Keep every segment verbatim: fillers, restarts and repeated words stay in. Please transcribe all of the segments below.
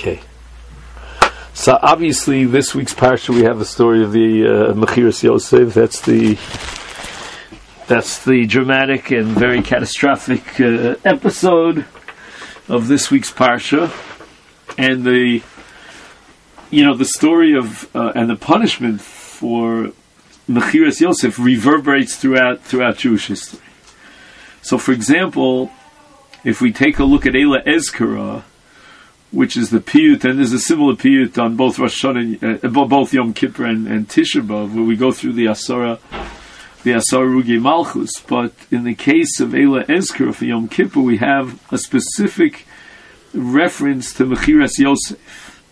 Okay. So obviously, this week's parsha we have the story of the uh, Mechiras Yosef. That's the that's the dramatic and very catastrophic uh, episode of this week's parsha, and the you know the story of uh, and the punishment for Mechiras Yosef reverberates throughout throughout Jewish history. So, for example, if we take a look at Eila Ezkara, which is the piyut, and there's a similar piyut on both Rosh Hashanah, uh, both Yom Kippur and, and Tisha B'Av, where we go through the Asara, the Asara Rugi Malchus. But in the case of Eila Ezkara for Yom Kippur, we have a specific reference to Mechiras Yosef.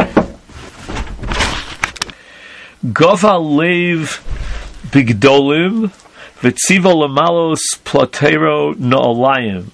Gava Lev Bigdolim V'tziva Lamalos Platero Na'olayim.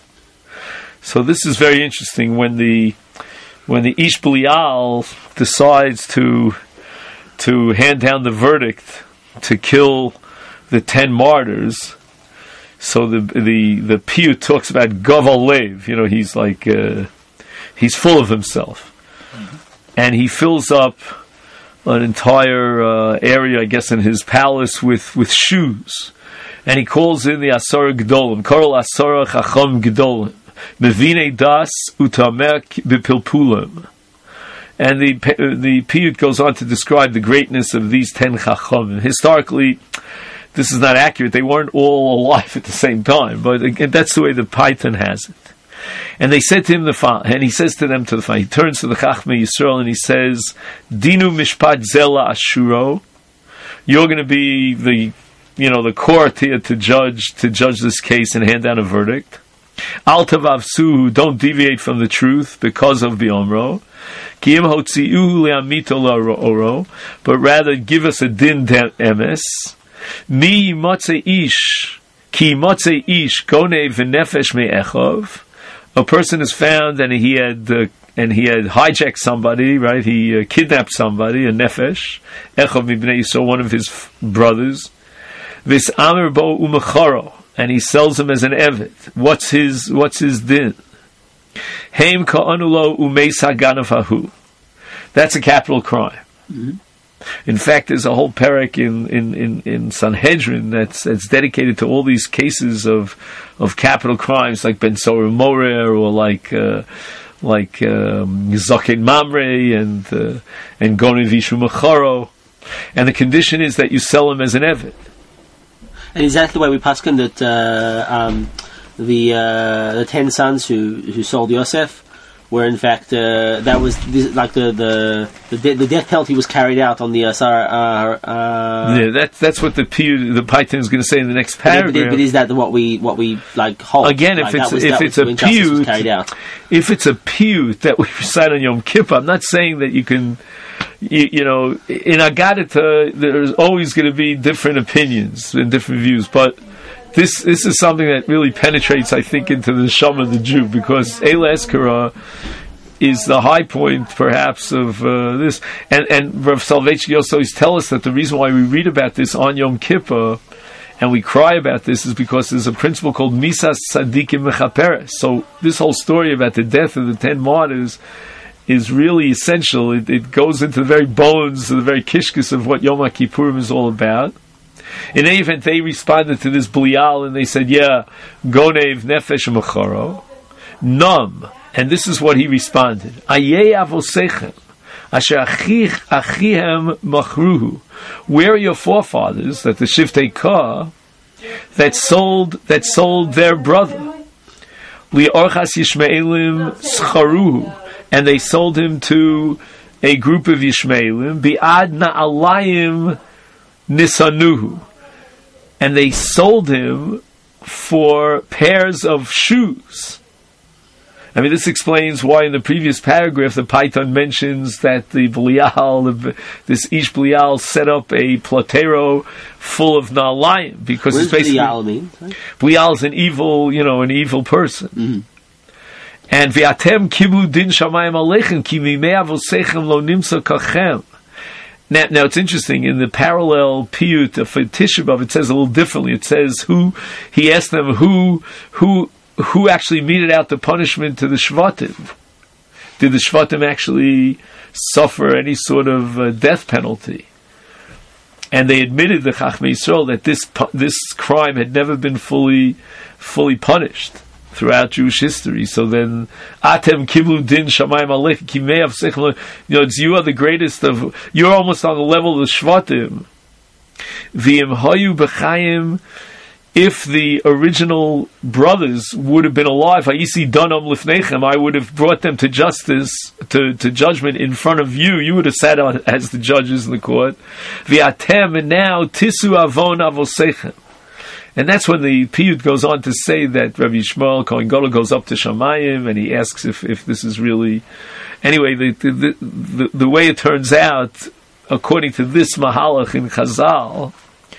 So this is very interesting. When the when the Ish Belial decides to to hand down the verdict to kill the ten martyrs, so the the the piyut talks about Gaval Lev. You know, he's like uh, he's full of himself, mm-hmm. and he fills up an entire uh, area, I guess, in his palace with with shoes, and he calls in the Asara Gedolim, Korol Asara Chacham Gedolim. Mevine das utamek bipilpulim, and the the piyut goes on to describe the greatness of these ten chachamim. Historically, this is not accurate; they weren't all alive at the same time. But again, that's the way the Python has it. And they said to him the following, and he says to them to the following. He turns to the Chachmei Yisrael and he says, "Dinu mishpat zela ashuro." You're going to be the, you know, the court here to judge to judge this case and hand down a verdict. Al tavavsu, don't deviate from the truth because of biomro. Ki im hotziu le'amito la'oro, but rather give us a din emes. Mi motze ish, ki motze ish gone v'nefesh me'echov. A person is found and he had uh, and he had hijacked somebody, right? He uh, kidnapped somebody, a nefesh, echov mibnei Yisrael, one of his f- brothers. Vis amir bo umecharo. And he sells him as an eved. What's his What's his din? Heim ka'anulo umeis haganafahu. That's a capital crime. Mm-hmm. In fact, there's a whole parak in, in, in, in Sanhedrin that's that's dedicated to all these cases of of capital crimes, like Ben Sora Morer, or like uh, like um, Zaken Mamre and uh, and Gonen Vishu Macharo. And the condition is that you sell him as an eved. And is that the way we paskin that uh, um, the uh, the ten sons who, who sold Yosef were in fact uh, that was this, like the the the, de- the death penalty was carried out on the uh, Sarah, uh, uh, yeah, that's that's what the P- the Python is going to say in the next paragraph. But, but is that what we what we like hold again? If like, it's was, if it's a piyut, if it's a piyut that we recite on Yom Kippur, I'm not saying that you can. You, you know, in Agadita, there's always going to be different opinions and different views, but this this is something that really penetrates, I think, into the neshama of the Jew, because Eila Ezkara is the high point, perhaps, of uh, this. And and Rav Soloveitchik also always tell us that the reason why we read about this on Yom Kippur and we cry about this is because there's a principle called Misas Tzadikim Mechaperes. So this whole story about the death of the ten martyrs is really essential. It, it goes into the very bones, the very kishkis of what Yom HaKippurim is all about. In any event, they responded to this Belial and they said, yeah, Gonev Nefesh Mecharo, Num. And this is what he responded. Ayeh avosechem, asher achihem machruhu. Where are your forefathers, that the Shiftei Ka, that sold, that sold their brother? Li'orchas Yishmaelim scharuhu. And they sold him to a group of Yishmaelim, bi'ad na'alayim nisanuhu. And they sold him for pairs of shoes. I mean, this explains why in the previous paragraph the Python mentions that the Belial, the, this Ish Belial, set up a platero full of na'alayim, because what it's basically Belial mean? Belial is an evil, you know, an evil person. Mm-hmm. And v'atem kibu din shamayim aleichem ki mimei avosechem lo nimsa kachem. Now, now it's interesting. In the parallel piyut for Tisha B'Av, it says a little differently. It says who he asked them who who who actually meted out the punishment to the shvatim. did the Shvatim actually suffer any sort of uh, death penalty? And they admitted, the Chachmei Yisrael, that this this crime had never been fully fully punished throughout Jewish history. So then, Atem Kiblu Din Shamayim Alech Kimei Avsechem, you know, it's, you are the greatest of, you're almost on the level of the Shvatim. V'im Hayu B'chayim, if the original brothers would have been alive, Hayisi Donam Lifnechem, I would have brought them to justice, to, to judgment in front of you. You would have sat on as the judges in the court. V'atem, and now Tisu Avon Avosechem. And that's when the Piyut goes on to say that Rabbi Yishmael Kohen Gadol goes up to Shamayim and he asks if, if this is really... Anyway, the, the, the, the, the way it turns out, according to this Mahalach in Chazal,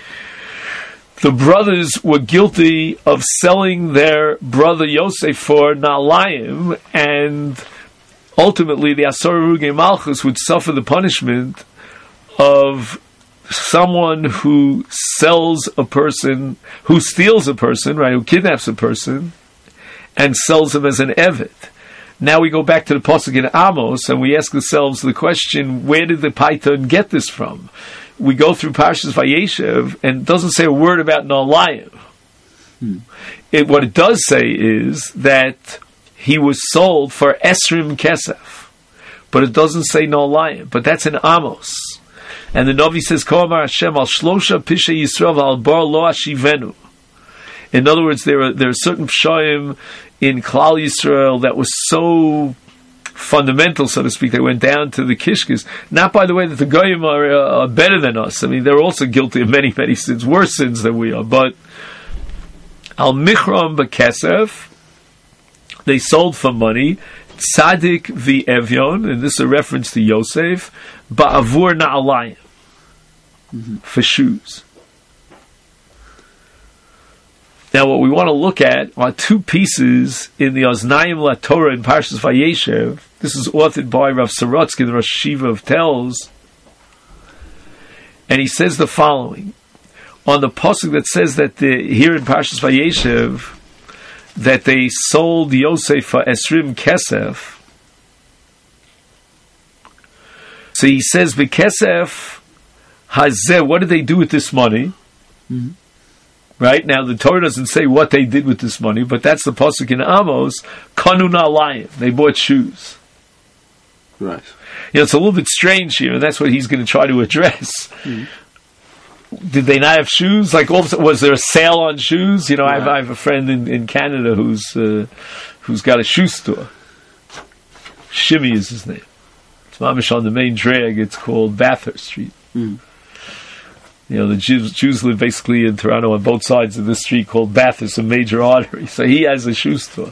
the brothers were guilty of selling their brother Yosef for Na'alayim, and ultimately the Asor Ruge Malchus would suffer the punishment of someone who sells a person, who steals a person, right, who kidnaps a person, and sells him as an eved. Now we go back to the Pasuk in Amos, and we ask ourselves the question, where did the Paitan get this from? We go through Parshas Vayeshev, and it doesn't say a word about Na'alayim. Hmm. It, what it does say is that he was sold for Esrim Kesef, but it doesn't say Na'alayim, but that's in Amos. And the Navi says, Ko'amar Hashem al shlosha pishe Yisrael al bar lo ashivenu. In other words, there are there are certain pshayim in Klal Yisrael that was so fundamental, so to speak, they went down to the kishkes. Not by the way that the goyim are, uh, are better than us. I mean, they're also guilty of many, many sins, worse sins than we are. But al michram b'kesef, they sold for money. Tzadik the Evyon, and this is a reference to Yosef, ba'avur na'alayim, mm-hmm. for shoes. Now, what we want to look at are two pieces in the Oznayim LaTorah in Parshas Vayeshev. This is authored by Rav Sorotsky, the Rosh Yeshiva of Telz, and he says the following on the pasuk that says that the, here in Parshas Vayeshev, that they sold Yosef for Esrim Kesef. So he says, B'Kesef Hazeh, what did they do with this money? Mm-hmm. Right? Now, the Torah doesn't say what they did with this money, but that's the pasuk in Amos, Kanu Na'alayim. They bought shoes. Right. You know, it's a little bit strange here, and that's what he's going to try to address. Mm-hmm. Did they not have shoes? Like, all of a sudden, was there a sale on shoes? You know, right. I, have, I have a friend in, in Canada who's uh, who's got a shoe store. Shimmy is his name. It's mamish on the main drag. It's called Bathurst Street. Mm. You know, the Jews, Jews live basically in Toronto on both sides of this street called Bathurst, a major artery. So he has a shoe store.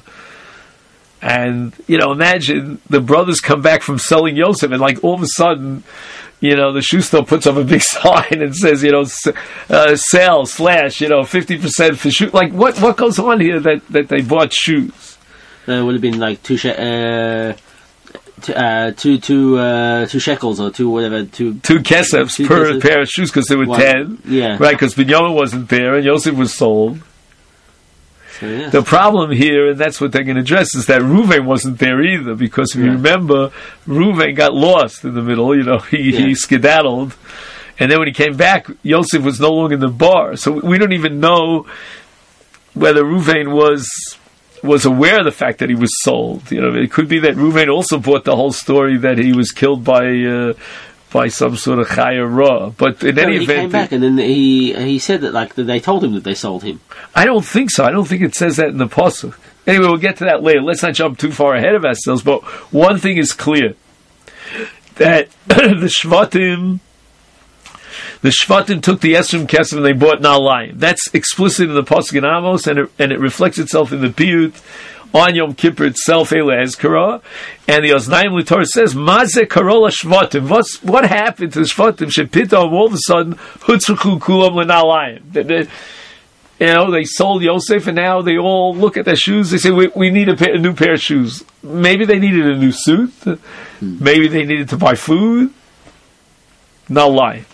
And, you know, imagine the brothers come back from selling Yosef, and like all of a sudden, you know, the shoe store puts up a big sign and says, you know, uh, sale slash, you know, fifty percent for shoes. Like, what what goes on here that, that they bought shoes? Uh, it would have been like two, she- uh, two, uh, two, two, uh, two shekels or two whatever, two... Two kesefs two per kesefs. Pair of shoes, because there were One. ten. Yeah. Right, because Binyamin wasn't there and Yosef was sold. So, yeah. The problem here, and that's what they're going to address, is that Reuven wasn't there either, because if yeah. you remember, Reuven got lost in the middle, you know, he, yeah. he skedaddled, and then when he came back, Yosef was no longer in the bar, so we don't even know whether Reuven was was aware of the fact that he was sold. You know, it could be that Reuven also bought the whole story that he was killed by uh, by some sort of chaya ra. But in no, any he event, he came back and then he he said that like that they told him that they sold him. I don't think so. I don't think it says that in the pasuk. Anyway, we'll get to that later. Let's not jump too far ahead of ourselves. But one thing is clear, that the Shvatim, the Shvatim took the Esrim Kesef and they bought Na'alayim. That's explicit in the pasuk in Amos, and it, and it reflects itself in the Piyut on Yom Kippur itself, Eila Ezkara. And the Oznayim LaTorah says, Mazeh Karola Shvatim. What's, what happened to the Shvatim? Shepitom, all of a sudden, Hutzruchu Kulam L'Na'alayim. You know, they sold Yosef, and now they all look at their shoes. They say, we, we need a, pair, a new pair of shoes. Maybe they needed a new suit. Hmm. Maybe they needed to buy food. Na'alayim.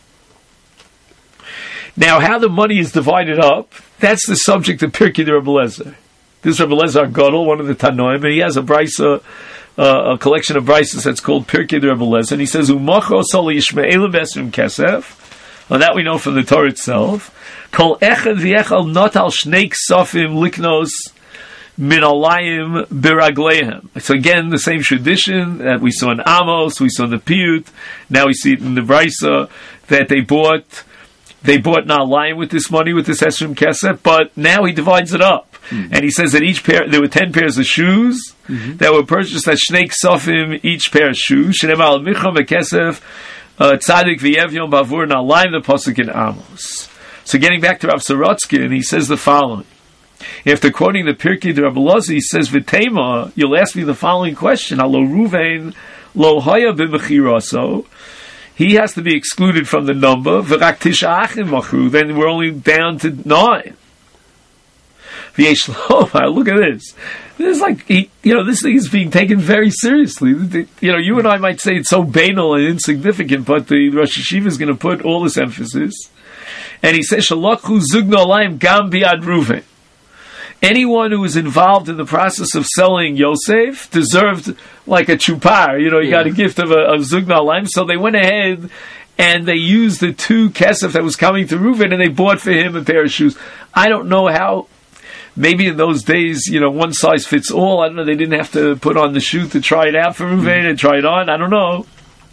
Now, how the money is divided up, that's the subject of Pirkei de Rebbe Lezer. This Rebbe Lezer Gadol, one of the Tanoim, and he has a brisa uh, a collection of brises that's called Pirkei de Rebbe Lezer, and he says, Umacho sol Yishmael b'esrim kesef. Well, that we know from the Torah itself. Kol echad v'echal not al shnei ksafim liknos min alayim biragleihem. So again, the same tradition that we saw in Amos, we saw in the Piyut, now we see it in the Brisa, that they bought they bought Na'alayim with this money, with this Esrim Kesef, but now he divides it up. Mm-hmm. And he says that each pair, there were ten pairs of shoes mm-hmm. that were purchased at Shnei Ksafim, each pair of shoes. Shenem al Micham Kesef, Tzadik v'Yevyon Bavur Na'alayim, the Pasuk in Amos. So getting back to Rav Sorotzkin, he says the following. After quoting the Pirkei de Rebbe Lezer, he says, V'tema, you'll ask me the following question, Halo Ruvain lo haya b'mechiraso, he has to be excluded from the number, V'rak tisha achim machru, then we're only down to nine. V'yesh lo, look at this. This is like, he, you know, this thing is being taken very seriously. You know, you and I might say it's so banal and insignificant, but the Rosh Hashiva is going to put all this emphasis. And he says, Shalakhu zugno alayim gam biad Ruvain. Anyone who was involved in the process of selling Yosef deserved like a chupar, you know, he yeah. got a gift of a of Zugna Alayim, so they went ahead and they used the two kesef that was coming to Reuven and they bought for him a pair of shoes. I don't know how, maybe in those days, you know, one size fits all. I don't know, they didn't have to put on the shoe to try it out for Reuven mm-hmm. and try it on. I don't know.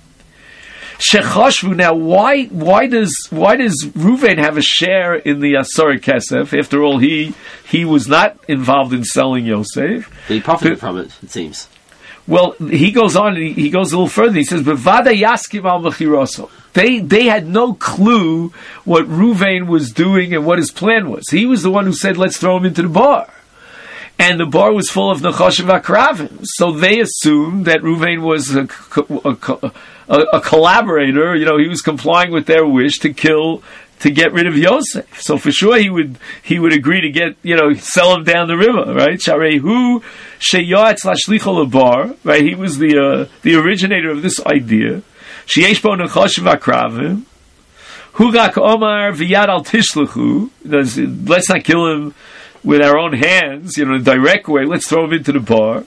Shechashvu, now why why does why does Reuven have a share in the Asar Kesef? After all, he he was not involved in selling Yosef. But he profited but, from it, it seems. Well, he goes on and he, he goes a little further. He says, "Bevada yaskim al mechiroso." They they had no clue what Reuven was doing and what his plan was. He was the one who said, "Let's throw him into the bar." And the bar was full of Nechashim Akravim. So they assumed that Reuven was a, a, a, a collaborator, you know, he was complying with their wish to kill, to get rid of Yosef. So for sure he would he would agree to get, you know, sell him down the river, right? Sharehu sheyatz lashlicho lebar, right? He was the uh, the originator of this idea. Sheyesh bo Nechashim Akravim. Hugak Omar v'yad al tishlechu. Let's not kill him with our own hands, you know, in a direct way. Let's throw him into the bar.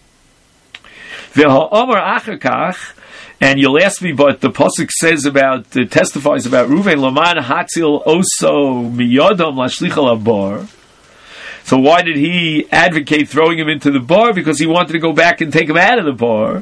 And you'll ask me, but the pasuk says about, uh, testifies about Reuven, Laman hatzil oso miyodam lashlicha labar. So why did he advocate throwing him into the bar? Because he wanted to go back and take him out of the bar.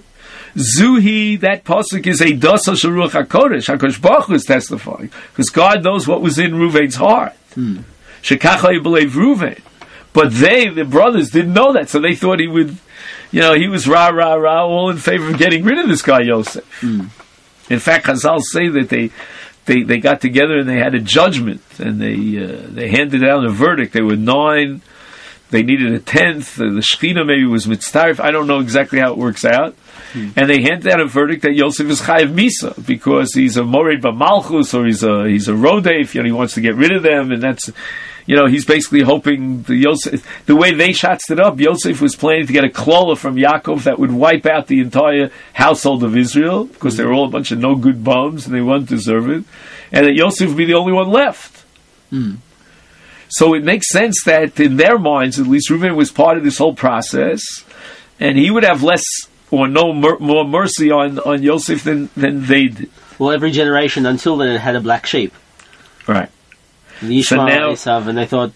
Zuhi, that pasuk is a dasa sharuach hakodesh. HaKadosh Baruch Hu is testifying, because God knows what was in Reuven's heart. Hmm. Shekacha believe Reuven, but they, the brothers, didn't know that, so they thought he would, you know, he was rah rah rah, all in favor of getting rid of this guy Yosef. Mm. In fact, Chazal say that they, they, they got together and they had a judgment, and they uh, they handed down a verdict. They were nine, they needed a tenth. The Shechina maybe was mitzaref. I don't know exactly how it works out. Mm. And they handed out a verdict that Yosef is chayav misa because he's a mored b'malchus, or he's a he's a rodef. You know, he wants to get rid of them, and that's. You know, he's basically hoping the Yosef, the way they shotzed it up, Yosef was planning to get a klola from Yaakov that would wipe out the entire household of Israel, because they were all a bunch of no good bums and they wouldn't deserve it, and that Yosef would be the only one left. Mm. So it makes sense that in their minds, at least, Reuven was part of this whole process, and he would have less or no mer- more mercy on, on Yosef than, than they did. Well, every generation until then it had a black sheep. Right. The Yishmael, so now, Esav, and they thought...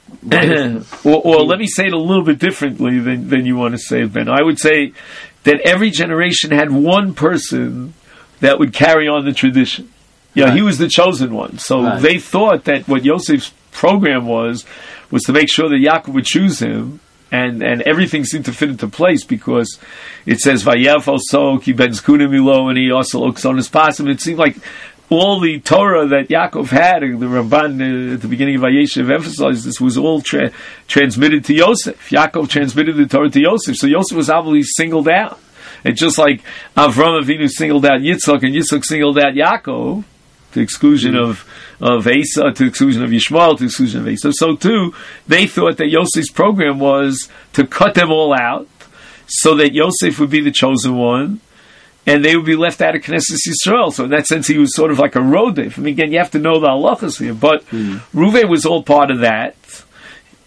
or, or let me say it a little bit differently than, than you want to say it, Ben. I would say that every generation had one person that would carry on the tradition. Yeah, right. He was the chosen one. So right. They thought that what Yosef's program was, was to make sure that Yaakov would choose him, and, and everything seemed to fit into place, because it says, Vayev also, ki ben zkunim ilo, and he also looks on his pasim. It seemed like all the Torah that Yaakov had, the Ramban uh, at the beginning of Vayeshev emphasized this, was all tra- transmitted to Yosef. Yaakov transmitted the Torah to Yosef, so Yosef was obviously singled out. It's just like Avram Avinu singled out Yitzchak, and Yitzchak singled out Yaakov, to the exclusion mm-hmm. of of Asa, to the exclusion of Yishmael, to the exclusion of Asa. So too, they thought that Yosef's program was to cut them all out, so that Yosef would be the chosen one, and they would be left out of Knesset Yisrael. So in that sense, he was sort of like a rodef. I mean, again, you have to know the halachas here. But mm. Reuven was all part of that.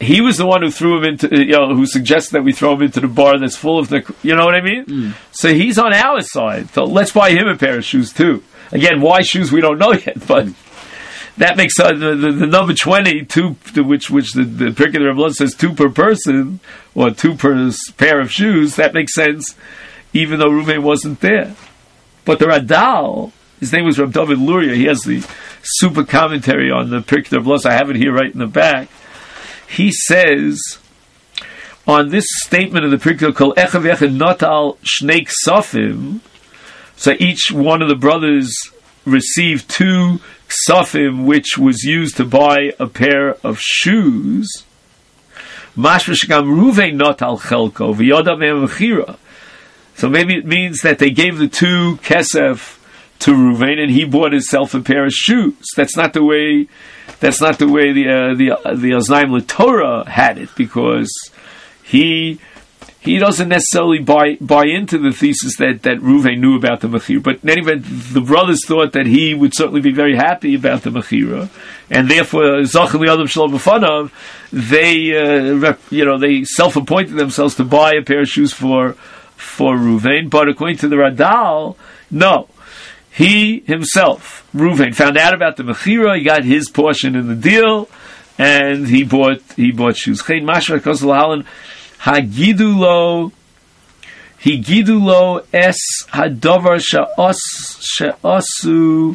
he was the one who threw him into, you know, who suggested that we throw him into the bar that's full of the, you know what I mean? Mm. So he's on our side. So let's buy him a pair of shoes too. Again, why shoes we don't know yet, but that makes uh, the, the, the number twenty, two, which which the, the Pirkei Reb Elazar says two per person, or two per pair of shoes, that makes sense, even though Reuven wasn't there. But the Radal, his name was Reb David Luria, he has the super commentary on the Pirkei Reb Elazar, I have it here right in the back. He says, on this statement of the Pirkei Kol Echav Echad Notal Shnei Ksafim, so each one of the brothers received two ksafim, which was used to buy a pair of shoes. Mashma shegam Reuven notal chelko v'yoda me'em mechira. So maybe it means that they gave the two kesef to Reuven, and he bought himself a pair of shoes. That's not the way. That's not the way the uh, the uh, the Oznaim LeTorah had it, because he. He doesn't necessarily buy buy into the thesis that, that Reuven knew about the Mechira. But in any event, the brothers thought that he would certainly be very happy about the Mechira. And therefore, Zachar Li'adam Shalom B'fanav, they, uh, you know, they self-appointed themselves to buy a pair of shoes for, for Reuven. But according to the Radal, no. He himself, Reuven, found out about the Mechira, he got his portion in the deal, and he bought, he bought shoes. Chein Mashra Kos L'Halan, Hagidulo, Higidulo es hadover sha'os sha'osu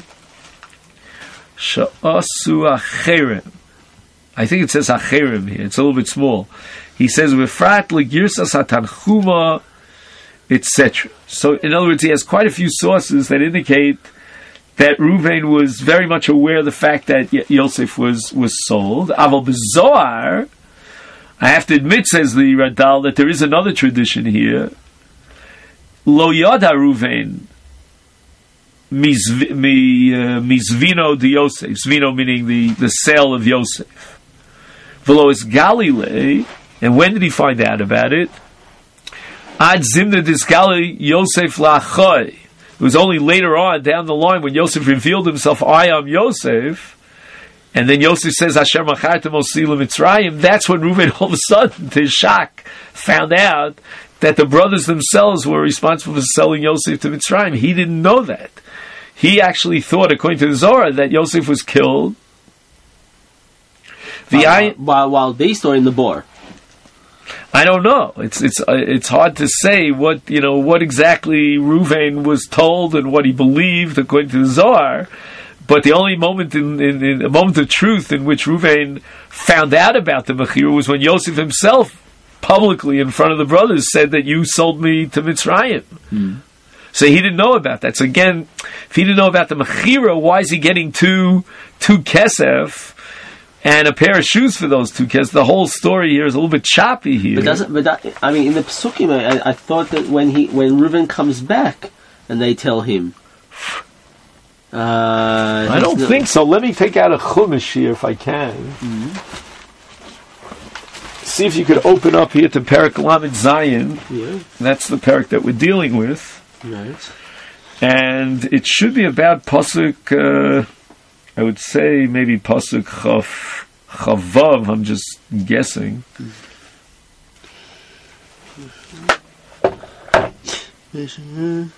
sha'osu acherem. I think it says acherem here. It's a little bit small. He says v'frat legirsas hatanchuma, et cetera. So, in other words, he has quite a few sources that indicate that Reuven was very much aware of the fact that Yosef was was sold. Aval b'zohar, I have to admit, says the Radal, that there is another tradition here. Lo yada Reuven mizvino di Yosef. Zvino meaning the, the sale of Yosef. V'lo es Galilei, and when did he find out about it? Ad zimna disgali Yosef la'achoi. It was only later on, down the line, when Yosef revealed himself, I am Yosef, and then Yosef says, Asher machartem osi l'Mitzrayim, that's when Reuven all of a sudden, to his shock, found out that the brothers themselves were responsible for selling Yosef to Mitzrayim. He didn't know that. He actually thought, according to the Zohar, that Yosef was killed. The uh, while, while they stored in the bore. I don't know. It's it's uh, it's hard to say what you know what exactly Reuven was told and what he believed according to the Zohar. But the only moment in, in, in a moment of truth in which Reuven found out about the Mechira was when Yosef himself publicly in front of the brothers said that you sold me to Mitzrayim. Mm. So he didn't know about that. So again, if he didn't know about the Mechira, why is he getting two two kesef and a pair of shoes for those two kesef? The whole story here is a little bit choppy here. But doesn't but that, I mean in the Pesukim, I, I thought that when he when Reuven comes back and they tell him. Uh, I don't think so. Let me take out a Chumash here if I can. Mm-hmm. See if you could open up here to Perek Lamed Zayin. Yeah. That's the Perek that we're dealing with. Right. And it should be about Pasuk, uh, I would say maybe Pasuk Chav, Chavav, I'm just guessing. Mm-hmm.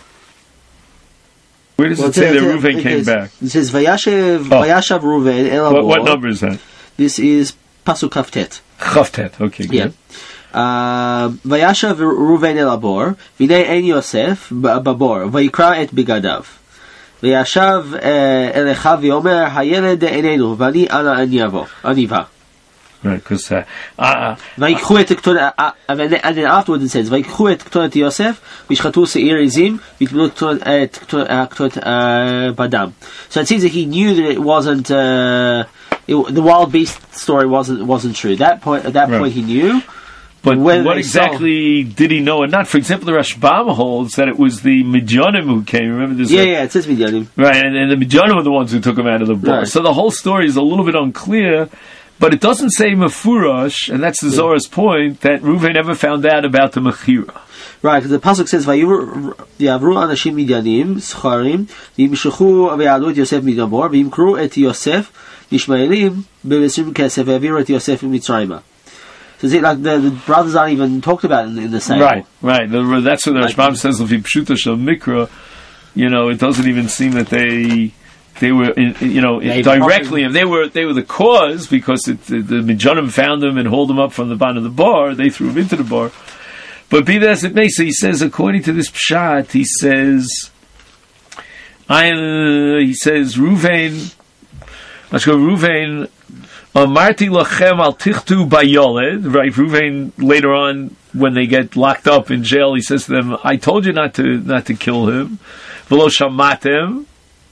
Where does well, it say that Reuven came back? It says Vayashav oh. Vayashav Reuven El what, what number is that? This is Pasuk Chavtet. Chavtet, okay, good. Yeah. Vayashav Reuven El Abor V'nei En Yosef Babor Vayikra Et Bigadav Vayashav Elecha V'yomer Hayeled Enenu V'ani Ana Aniva. Right, because uh, uh, ויקחו את כתונת, and then afterwards it says, ויקחו את כתונת יוסף, וישחטו שעיר עזים, ויטבלו את כתונת בדם. So it seems that he knew that it wasn't, uh, it, the wild beast story wasn't wasn't true. That point, at that right. point he knew. But what exactly saw, did he know or not? For example, the Rashbam holds that it was the Midyanim who came. Remember this? Yeah, yeah, it says Midyanim. Right, and, and the Midyanim were the ones who took him out of the bar. Right. So the whole story is a little bit unclear. But it doesn't say Mefurash, and that's the yeah. Zohar's point, that Reuven never found out about the Mechira. Right, because the pasuk says, "Vayivru anashim midyanim scharim yimshechu ve'alu et Yosef midabor v'yimkru et Yosef Yishmaelim b'vesrim kesef ve'aviru et Yosef mitzrayma." So is it like the, the brothers aren't even talked about in, in the same? Right, right. The, that's what the like, Rashbam says. If you pshuta shel mikra, you know, it doesn't even seem that they they were, in, you know, in, directly. If they were they were the cause because it, the, the Midyanim found them and hauled them up from the bottom of the bar, they threw him into the bar. But be that as it may, so he says, according to this pshat, he says, I, uh, he says, Ruvain, let's go, Ruvain, Amarti lachem al tichtu bayoled, right? Ruvain, later on, when they get locked up in jail, he says to them, I told you not to, not to kill him. V'lo shamatem.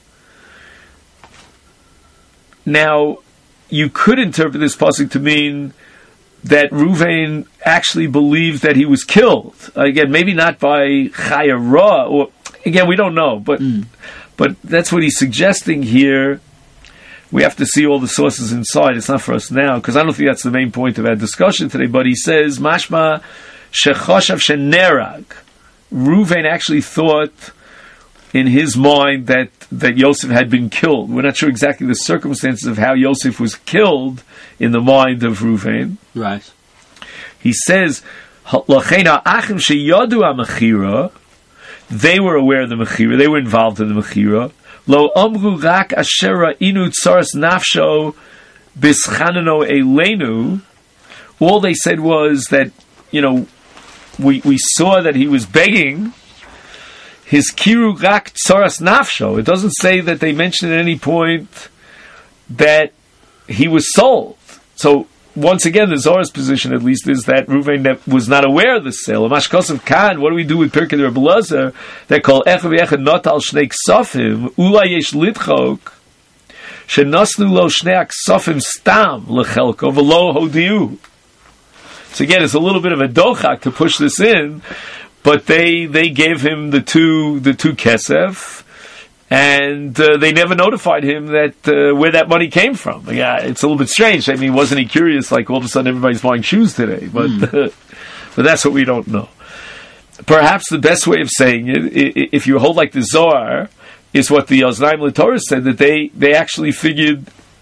Now, you could interpret this pasuk to mean that Ruvain actually believed that he was killed. Again, maybe not by Chaya Ra, or again, we don't know, but mm. but that's what he's suggesting here. We have to see all the sources inside. It's not for us now, because I don't think that's the main point of our discussion today. But he says, Mashma shechoshav shenerag. Ruvain actually thought in his mind that, that Yosef had been killed. We're not sure exactly the circumstances of how Yosef was killed in the mind of Ruvain. Right. He says, they were aware of the Mechira, they were involved in the Mechira. Lo amru rak asher inu tsaras nafsho bischanano elenu. All they said was that, you know, we we saw that he was begging his kiru rak tsaras nafsho. It doesn't say that they mentioned at any point that he was sold. So once again, the Zohar's position, at least, is that Reuven was not aware of the sale. Mashkos Khan, what do we do with Pirkei Rebbe Elazar? They call Echad V'Echad Notal Shnei Ksofim Ulay Yesh Lidchok Shenosnu Lo Shnei Ksofim Stam Lechelko V'Lo Hodiu. So again, it's a little bit of a dochak to push this in, but they they gave him the two the two kesef. And uh, they never notified him that uh, where that money came from. Yeah, it's a little bit strange. I mean, wasn't he curious? Like all of a sudden, everybody's buying shoes today, but mm. uh, but that's what we don't know. Perhaps the best way of saying it, if you hold like the Zohar, is what the Oznaim LeTorah said, that they they actually figured,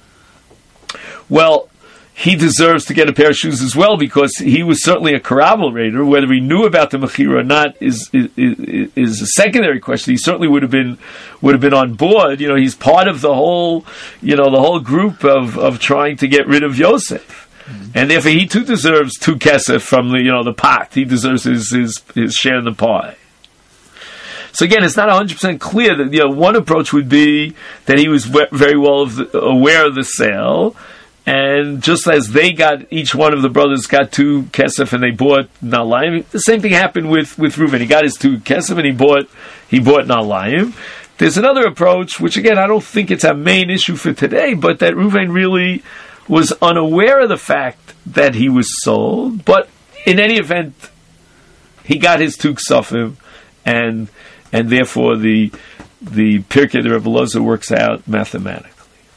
well, he deserves to get a pair of shoes as well, because he was certainly a corroborator. Whether he knew about the Mechira or not is, is is a secondary question. He certainly would have been would have been on board. You know, he's part of the whole, you know, the whole group of, of trying to get rid of Yosef, mm-hmm. and therefore he too deserves two kesef from the you know the pot. He deserves his his, his share in the pie. So again, it's not one hundred percent clear that, you know, one approach would be that he was very well aware of the sale. And just as they got, each one of the brothers got two kesef and they bought nalayim, the same thing happened with, with Reuven. He got his two kesef and he bought, he bought nalayim. There's another approach, which again, I don't think it's a main issue for today, but that Reuven really was unaware of the fact that he was sold. But in any event, he got his two ksafim, and, and therefore the, the Pirkei the Rebbe Elazar works out mathematically.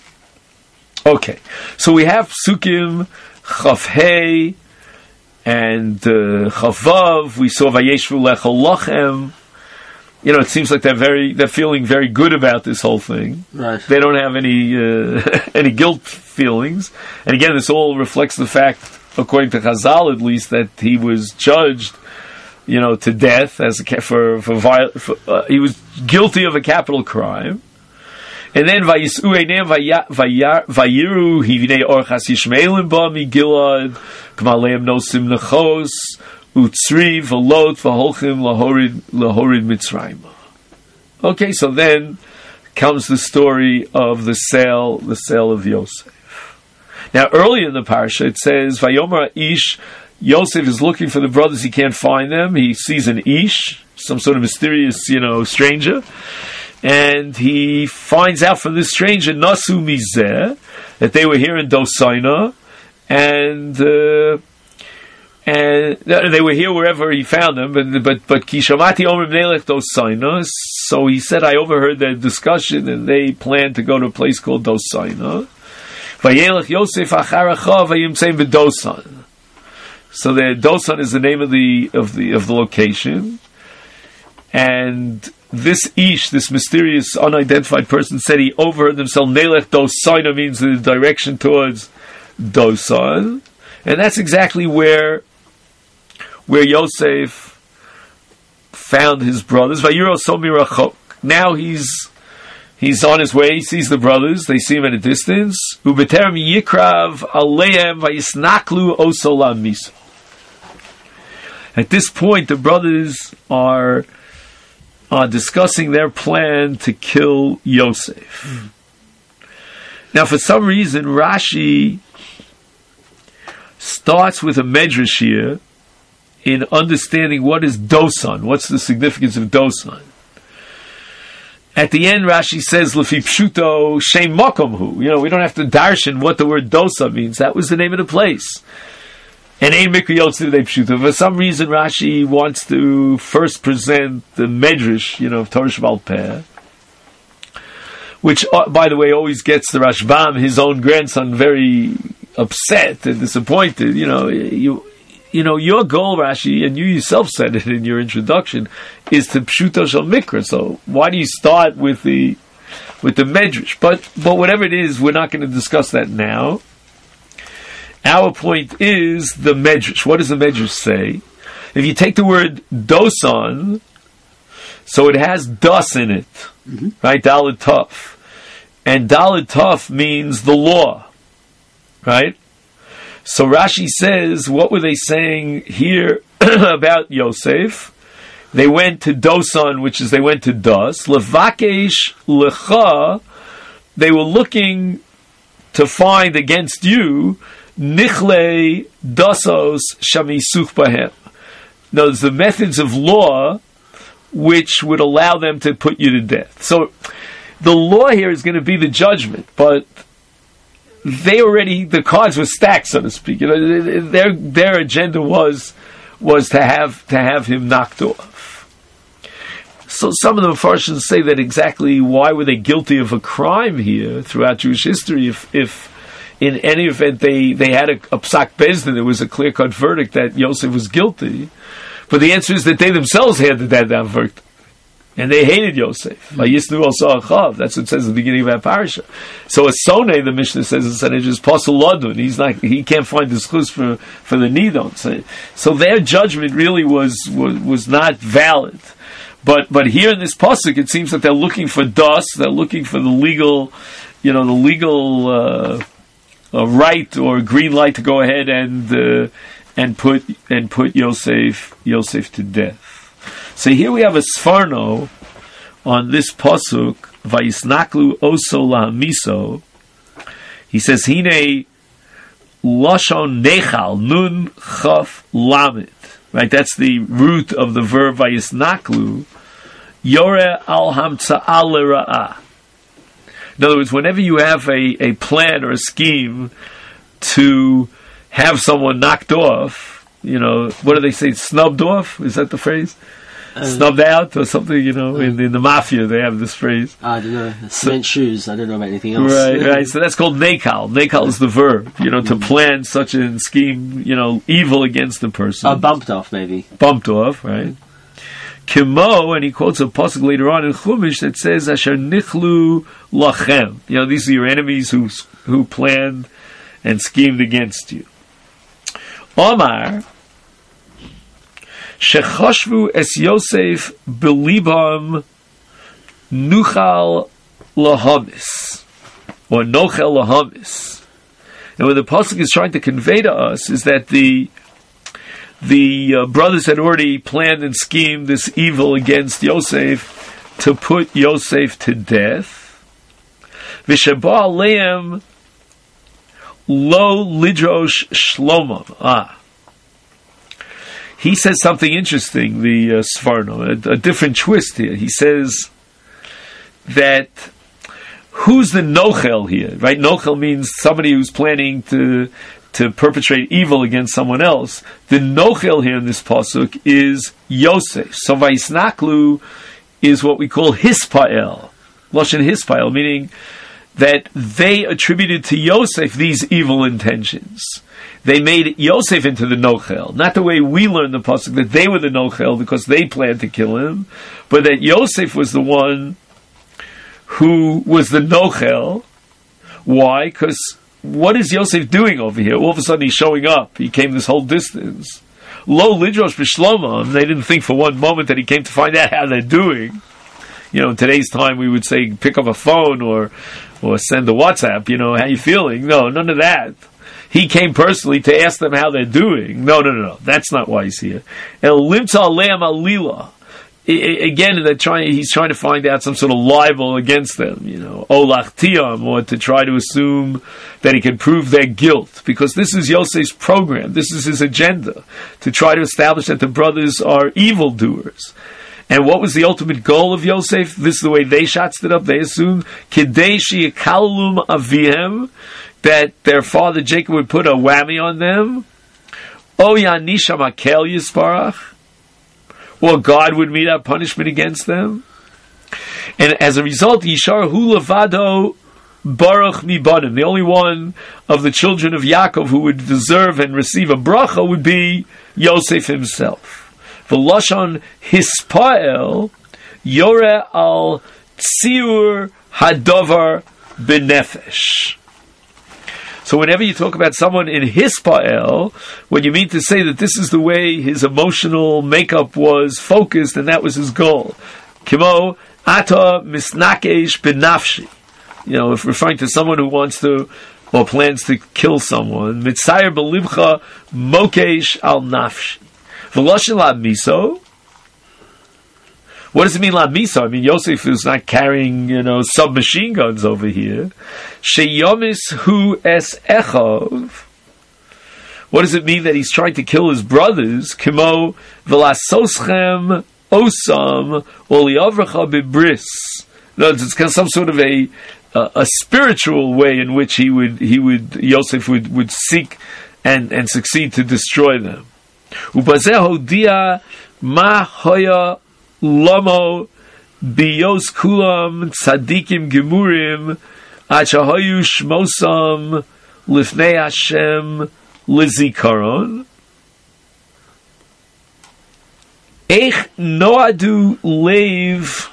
Okay, so we have Psukim, Chav Hei, and uh, Chavav. We saw Vayeshvu Lechol Lochem. You know, it seems like they're very, they're feeling very good about this whole thing. Right. They don't have any uh, any guilt feelings. And again, this all reflects the fact, according to Chazal at least, that he was judged, you know, to death as a, for for, viol- for uh, he was guilty of a capital crime. And then Vayisu Einem Vayiru Hivnei Orchas Yishmaelim Ba Migilad Kmaleim Nosim Nechos Utzri Velot Vaholchim Lahorid Lahorid Mitzrayim. Okay, so then comes the story of the sale, the sale of Yosef. Now, early in the parsha, it says Vayomer Ish. Yosef is looking for the brothers; he can't find them. He sees an Ish, some sort of mysterious, you know, stranger. And he finds out from this stranger, Nasu Mizeh, that they were here in Dosaina, and uh, and they were here wherever he found them. But but but Kishamati Omer Melech Dosaina. So he said, I overheard their discussion, and they planned to go to a place called Dosaina. Vayelech Yosef acharacha vayimtzeim b'Dosan. So the Dosan is the name of the of the of the location, and this Ish, this mysterious unidentified person, said he overheard themselves. Nelech Dosan means the direction towards Dosan, and that's exactly where where Yosef found his brothers. Vayiro somi rachok. Now he's he's on his way. He sees the brothers. They see him at a distance. Ubeterem yikrav aleim vayisnaklu osolam miso. At this point, the brothers are are discussing their plan to kill Yosef. Mm. Now, for some reason, Rashi starts with a medrash here in understanding what is dosan, what's the significance of dosan. At the end, Rashi says, Lefi pshuto shem makom hu. You know, we don't have to darshan what the word dosa means. That was the name of the place. And ein mikra yotze de pshuto. For some reason, Rashi wants to first present the medrash, you know, of Torah Sheba'al Peh, which, uh, by the way, always gets the Rashbam, his own grandson, very upset and disappointed. You know, you, you know, your goal, Rashi, and you yourself said it in your introduction, is to pshuto shel mikra. So why do you start with the with the medrash? But but whatever it is, we're not going to discuss that now. Our point is the medrash. What does the medrash say? If you take the word dosan, so it has das in it, mm-hmm. right? Daled taf, and daled taf means the law, right? So Rashi says, what were they saying here about Yosef? They went to dosan, which is they went to das. Levakesh lecha, they were looking to find against you. Nichle dasos shamisuch bahem. Now, the methods of law which would allow them to put you to death. So, the law here is going to be the judgment, but they already, the cards were stacked, so to speak. You know, their their agenda was was to have to have him knocked off. So, some of the Mepharshim say that exactly why were they guilty of a crime here throughout Jewish history if if in any event, they, they had a, a psak bezdin. There was a clear-cut verdict that Yosef was guilty. But the answer is that they themselves handed that down verdict. And they hated Yosef. Vayisnu also achav. That's what it says at the beginning of our parasha. So a sonei, the Mishnah says in Sanhedrin, is pasul ladun. He's not, he can't find the schus for, for the nidon. So, so their judgment really was, was, was not valid. But, but here in this pasuk, it seems that they're looking for das. They're looking for the legal, you know, the legal, uh, a right or green light to go ahead and uh, and put and put Yosef Yosef to death. So here we have a sfarno on this pasuk vayisnaklu oso lahamiso. He says hine lashon nechal nun chaf lamet. Right, that's the root of the verb vayisnaklu. Yore al hamtza'al lera'ah. In other words, whenever you have a, a plan or a scheme to have someone knocked off, you know, what do they say, snubbed off? Is that the phrase? Uh, snubbed out or something, you know, uh, in, in the mafia they have this phrase. I don't know. Cement so, shoes. I don't know about anything else. Right, right. So that's called nakal. Nakal is the verb, you know, to mm. plan such a scheme, you know, evil against the person. Uh, bumped off, maybe. Bumped off, right. Kimo, and he quotes a pasuk later on in Chumash that says, "Asher nichlu lachem." You know, these are your enemies who who planned and schemed against you. Omar, shechoshvu es Yosef belibam nuchal lahamis, or nochel lahamis. And what the pasuk is trying to convey to us is that the The uh, brothers had already planned and schemed this evil against Yosef to put Yosef to death. V'sheba aleim lo lidrosh shlomam. Ah. He says something interesting, the uh, Sfarno, a, a different twist here. He says that who's the nochel here, right? Nochel means somebody who's planning to to perpetrate evil against someone else. The nochel here in this pasuk is Yosef. So Vayisnaklu is what we call hispael, lashon hispael, meaning that they attributed to Yosef these evil intentions. They made Yosef into the Nochel. Not the way we learn the pasuk that they were the Nochel because they planned to kill him, but that Yosef was the one who was the Nochel. Why? Because what is Yosef doing over here? All of a sudden he's showing up. He came this whole distance. Lo lidrosh b'shlomam. They didn't think for one moment that he came to find out how they're doing. You know, in today's time we would say pick up a phone or or send a WhatsApp, you know, how you feeling? No, none of that. He came personally to ask them how they're doing. No, no, no, no. That's not why he's here. El limtza aleim alila. Again, they're trying, he's trying to find out some sort of libel against them, you know, olach tiyam, or to try to assume that he can prove their guilt, because this is Yosef's program, this is his agenda, to try to establish that the brothers are evildoers. And what was the ultimate goal of Yosef? This is the way they shotzed it up. They assumed kidei sheyikalum avihem, that their father Jacob would put a whammy on them. O yanisha makel yisparach, or God would mete out punishment against them. And as a result, Yishar hu levado baruch mibanim, the only one of the children of Yaakov who would deserve and receive a bracha would be Yosef himself. V'lashon hispael yore al tziur hadovar benefesh. So whenever you talk about someone in Hispa'el, when you mean to say that this is the way his emotional makeup was focused and that was his goal. Kimo ata misnakesh benafshi. You know, if referring to someone who wants to or plans to kill someone. Mitzayer belibcha mokesh al nafshi. V'loshin la miso. What does it mean, la miso? I mean, Yosef is not carrying, you know, submachine guns over here. Sheyomis hu es echov. What does it mean that he's trying to kill his brothers? Kimo v'lasoschem osam oliavracha bibris. No, it's kind of some sort of a uh, a spiritual way in which he would he would Yosef would, would seek and, and succeed to destroy them. Ubazeh hodia ma hoya Lamo biyos kulam tzadikim gemurim achahayu shmosam lifnei Hashem lizikaron. Eich noadu leiv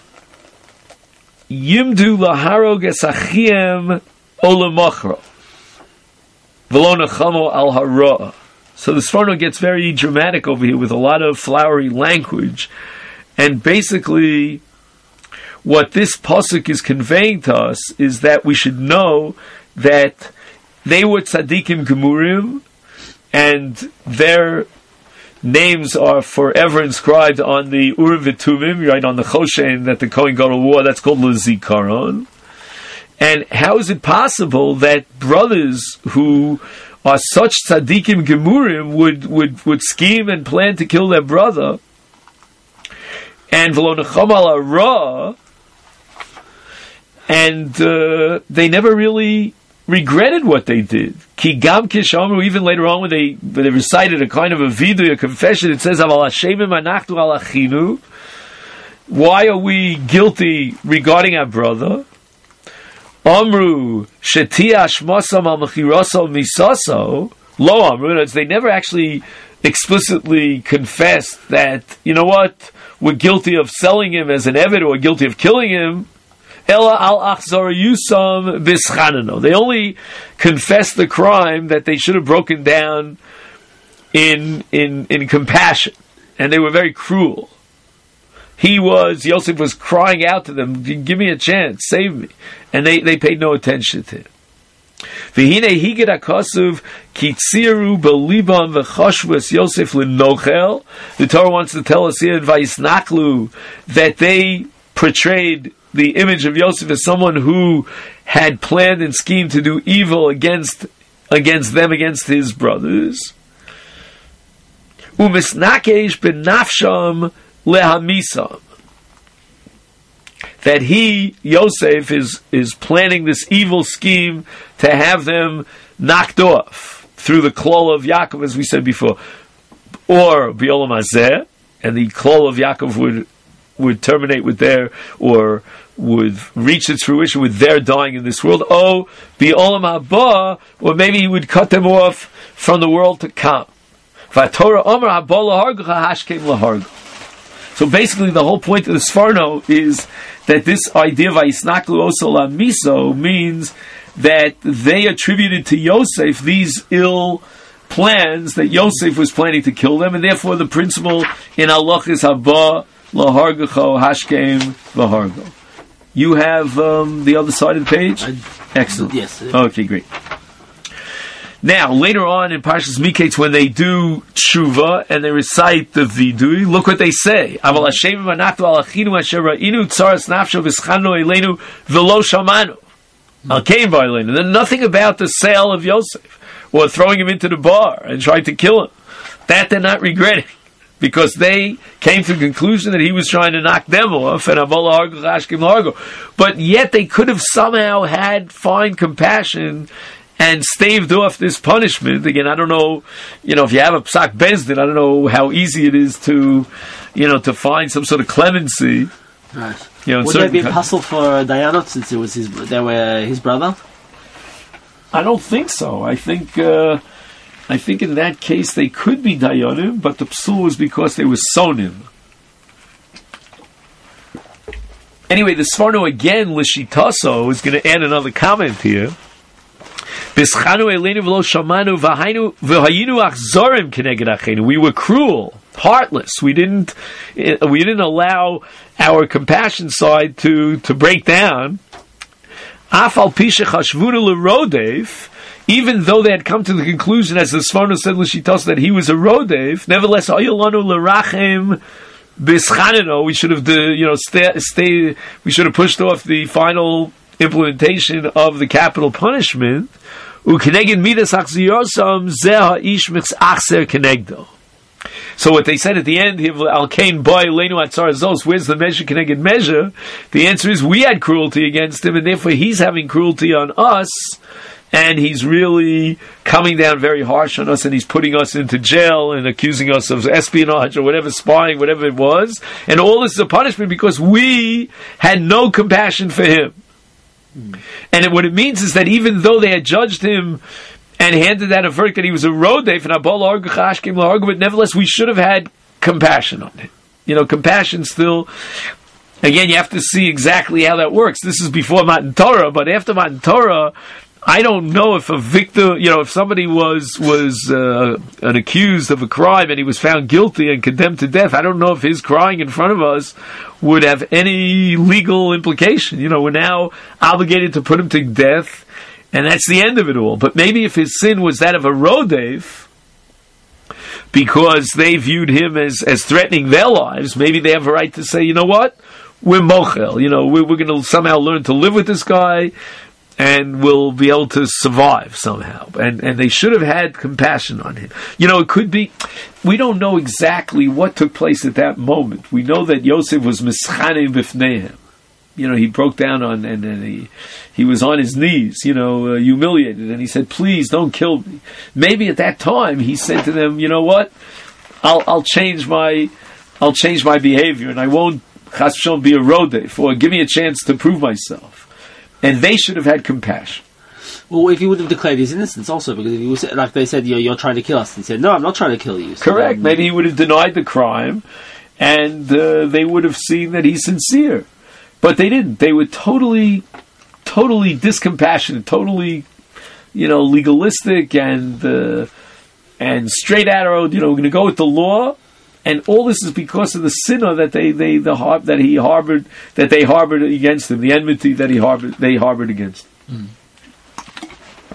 yimdu laharog esachiem olamachro v'lo nachamo al hara. So the Sforno gets very dramatic over here with a lot of flowery language. And basically, what this pasuk is conveying to us is that we should know that they were tzadikim gemurim, and their names are forever inscribed on the Urim v'Tumim, right, on the Choshen that the Kohen Gadol wore. That's called L'Zikaron. And how is it possible that brothers who are such tzadikim gemurim would, would, would scheme and plan to kill their brother? And v'lo necham al hara, and uh, they never really regretted what they did. Ki gam kishamru, even later on when they when they recited a kind of a vidu, a confession, it says aval hashemim anachnu al achinu. Why are we guilty regarding our brother? Amru shetia shmasam al mechiraso misaso lo amru. They never actually explicitly confessed that, you know what, we're guilty of selling him as an eved or guilty of killing him. Ella al achzor yusam bischanano. They only confessed the crime that they should have broken down in in in compassion, and they were very cruel. He was Yosef was crying out to them, "Give me a chance, save me," and they they paid no attention to him. V'hine higed hakasuv kitziru belibam v'chashvus Yosef l'nochel. The Torah wants to tell us here in Vayisnachlu that they portrayed the image of Yosef as someone who had planned and schemed to do evil against against them, against his brothers. Umisnakesh benafsham lehamisam. That he, Yosef, is, is planning this evil scheme to have them knocked off through the klol of Yaakov, as we said before. Or B'olam hazeh, and the klol of Yaakov would would terminate with their, or would reach its fruition with their dying in this world. Oh, be olam haba, or maybe he would cut them off from the world to come. V'Torah omer haba lahargucha hashkem lahargu. So basically, the whole point of the Sforno is that this idea of Vayisnaklu oso lamiso means that they attributed to Yosef these ill plans that Yosef was planning to kill them, and therefore the principle in halach is haba lahargucho hashkem lahargo. You have um, the other side of the page? I, Excellent. Yes. Okay, great. Now, later on in Parshas Miketz, when they do tshuva and they recite the vidui, look what they say. Aval Hashem v'anachnu al achinu asher ra'inu tzaras nafsho v'schanu eleinu v'lo shamanu. Al kein v'eleinu. Then nothing about the sale of Yosef or throwing him into the bar and trying to kill him. That they're not regretting, because they came to the conclusion that he was trying to knock them off, and but yet they could have somehow had fine compassion and staved off this punishment. Again, I don't know, you know, if you have a psak bezdin, I don't know how easy it is to, you know, to find some sort of clemency. Right. You know, would there be a puzzle for Dayanot since it was his, they were his brother? I don't think so. I think, uh, I think in that case they could be Dayanim, but the psul was because they were sonim. Anyway, the Sforno again, Lishitaso, is going to add another comment here. We were cruel, heartless. We didn't, we didn't allow our compassion side to, to break down. Even though they had come to the conclusion, as the Sforno said, L'shitos, that he was a rodev, nevertheless, we should have, you know, stay, stay, we should have pushed off the final implementation of the capital punishment. So what they said at the end, where's the measure keneged measure? The answer is we had cruelty against him, and therefore he's having cruelty on us, and he's really coming down very harsh on us, and he's putting us into jail and accusing us of espionage or whatever, spying, whatever it was. And all this is a punishment because we had no compassion for him. Mm. And it, what it means is that even though they had judged him and handed that a verdict that he was a rodef and abol argu chashkim lahargu, but nevertheless we should have had compassion on him. You know, compassion still. Again, you have to see exactly how that works. This is before Matan Torah, but after Matan Torah, I don't know if a victim, you know, if somebody was was uh, an accused of a crime and he was found guilty and condemned to death, I don't know if his crying in front of us would have any legal implication. You know, we're now obligated to put him to death, and that's the end of it all. But maybe if his sin was that of a rodev, because they viewed him as, as threatening their lives, maybe they have a right to say, you know what, we're mochel, you know, we're, we're going to somehow learn to live with this guy, and will be able to survive somehow. And and they should have had compassion on him. You know, it could be, we don't know exactly what took place at that moment. We know that Yosef was mischanim b'fneihem. You know, he broke down on, and, and he he was on his knees, you know, uh, humiliated, and he said, please don't kill me. Maybe at that time he said to them, you know what, I'll I'll change my I'll change my behavior, and I won't chas v'shalom be a rodef, or give me a chance to prove myself. And they should have had compassion. Well, if he would have declared his innocence also, because if he was, like they said, you're, you're trying to kill us, he said, no, I'm not trying to kill you. So correct. Maybe he would have denied the crime, and uh, they would have seen that he's sincere. But they didn't. They were totally, totally discompassionate, totally, you know, legalistic and uh, and straight arrowed. You know, we're going to go with the law. And all this is because of the sinner that they, they the har- that he harbored, that they harbored against him, the enmity that he harbored, they harbored against him. Mm.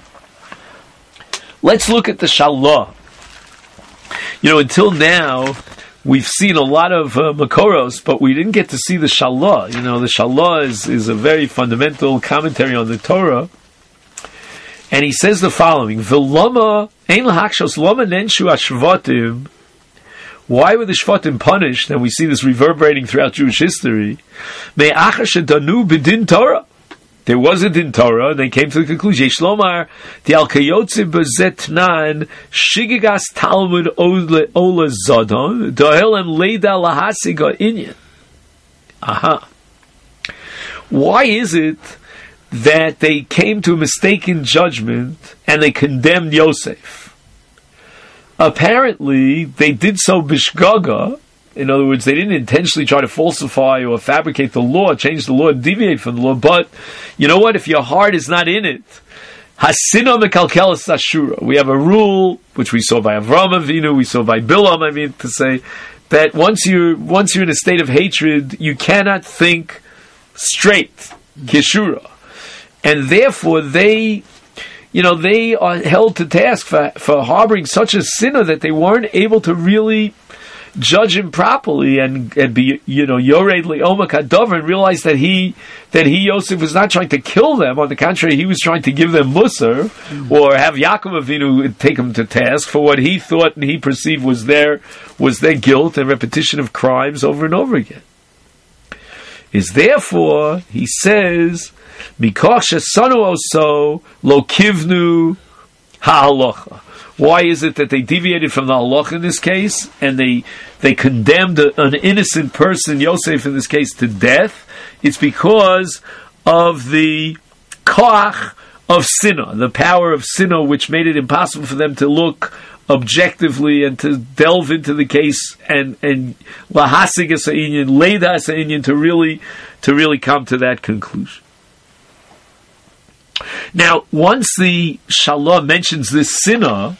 Let's look at the shalah. You know, until now we've seen a lot of uh, makoros, but we didn't get to see the shalah. You know, the shalah is is a very fundamental commentary on the Torah, and he says the following: "V'lama ein lahakshos lama nenshu ashvatim." Why were the Shvatim punished? And we see this reverberating throughout Jewish history. There was a din Torah, and they came to the conclusion. Yeshlomar the Alkayotze Bezetnan Shigigas Talmud Ola Zodon Dohelem Leida Lahasiga Inyan. Aha. Why is it that they came to a mistaken judgment and they condemned Yosef? Apparently, they did so bishgaga. In other words, they didn't intentionally try to falsify or fabricate the law, change the law, deviate from the law. But, you know what? If your heart is not in it, Hasina mekalkelas ashura. We have a rule, which we saw by Avraham Avinu, we saw by Bilam, I mean to say, that once you're, once you're in a state of hatred, you cannot think straight, kishura. And therefore, they, you know, they are held to task for, for harboring such a sinner that they weren't able to really judge him properly and, and be, you know, Yored Le'oma Kadover, and realize that he, that he, Yosef, was not trying to kill them. On the contrary, he was trying to give them Musar, mm-hmm. or have Yaakov Avinu take him to task for what he thought and he perceived was their, was their guilt and repetition of crimes over and over again. Is therefore, he says, Mikoch shesanu oso lo kivnu ha'alocha. Why is it that they deviated from the halacha in this case, and they they condemned a, an innocent person, Yosef in this case, to death? It's because of the koach of sinah, the power of sinah, which made it impossible for them to look objectively and to delve into the case and and lahasig as ha'inyan, leida as ha'inyan, to really to really come to that conclusion. Now, once the Shalah mentions this sinah,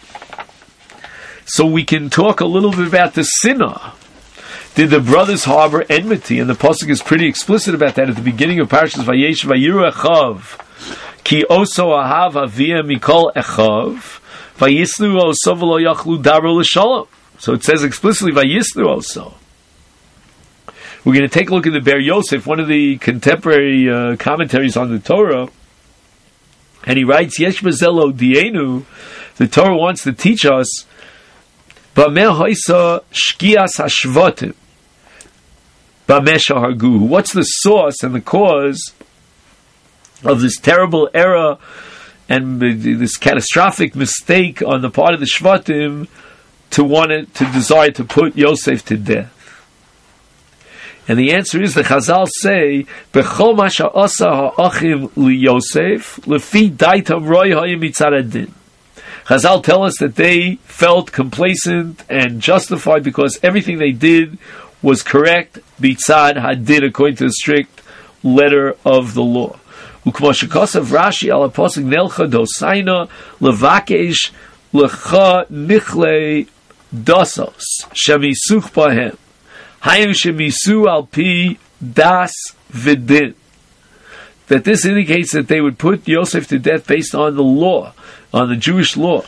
so we can talk a little bit about the sinah. Did the brothers harbor enmity? And the pasuk is pretty explicit about that at the beginning of Parashas Vayesh. Vayiru Echav ki oso ahav avia mikol Echav vayisnu oso v'lo yachlu davar l'shalom. So it says explicitly Vayisnu oso. We're going to take a look at the Ber Yosef, one of the contemporary uh, commentaries on the Torah. And he writes, Yesh Bezelo Dienu, the Torah wants to teach us, Bameh Hoisa Shkias Hashvatim, Bameh Shahargu. What's the source and the cause of this terrible error and this catastrophic mistake on the part of the Shvatim to want it, to desire to put Yosef to death? And the answer is, the Chazal say, B'chol ma she'asa ha'achim li Yosef, lefi daitam roi hayim mitzad hadin. Chazal tell us that they felt complacent and justified because everything they did was correct, mitzad hadin, according to the strict letter of the law. Ukmo shekosav Rashi ala posik nelcha dosaina levakesh lecha nichle dosos shemisuch bahem. Hayim shemisu al pi das vidin. That this indicates that they would put Yosef to death based on the law, on the Jewish law.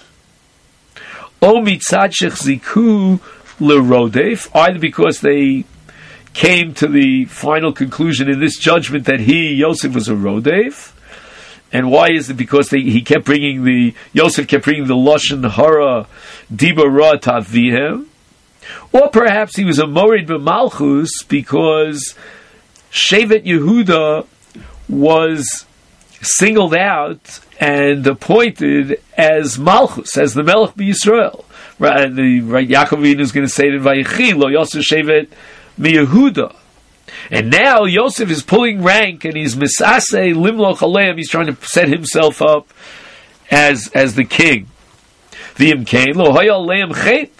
O mitzad shechziku lerodef, either because they came to the final conclusion in this judgment that he, Yosef, was a rodef. And why is it? Because they, he kept bringing the, Yosef kept bringing the Lashon Hara Dibara Tavihem. Or perhaps he was a Morid b'Malchus because Shevet Yehuda was singled out and appointed as Malchus, as the Melech b'Yisrael. Right, and the right, Yaakov Avinu is going to say it in Vayechi, Lo Yosef Shevet miYehuda. And now Yosef is pulling rank and he's Misaseh Limloch Aleim, he's trying to set himself up as as the king. V'im Kain, Lo Haya Aleim Chet.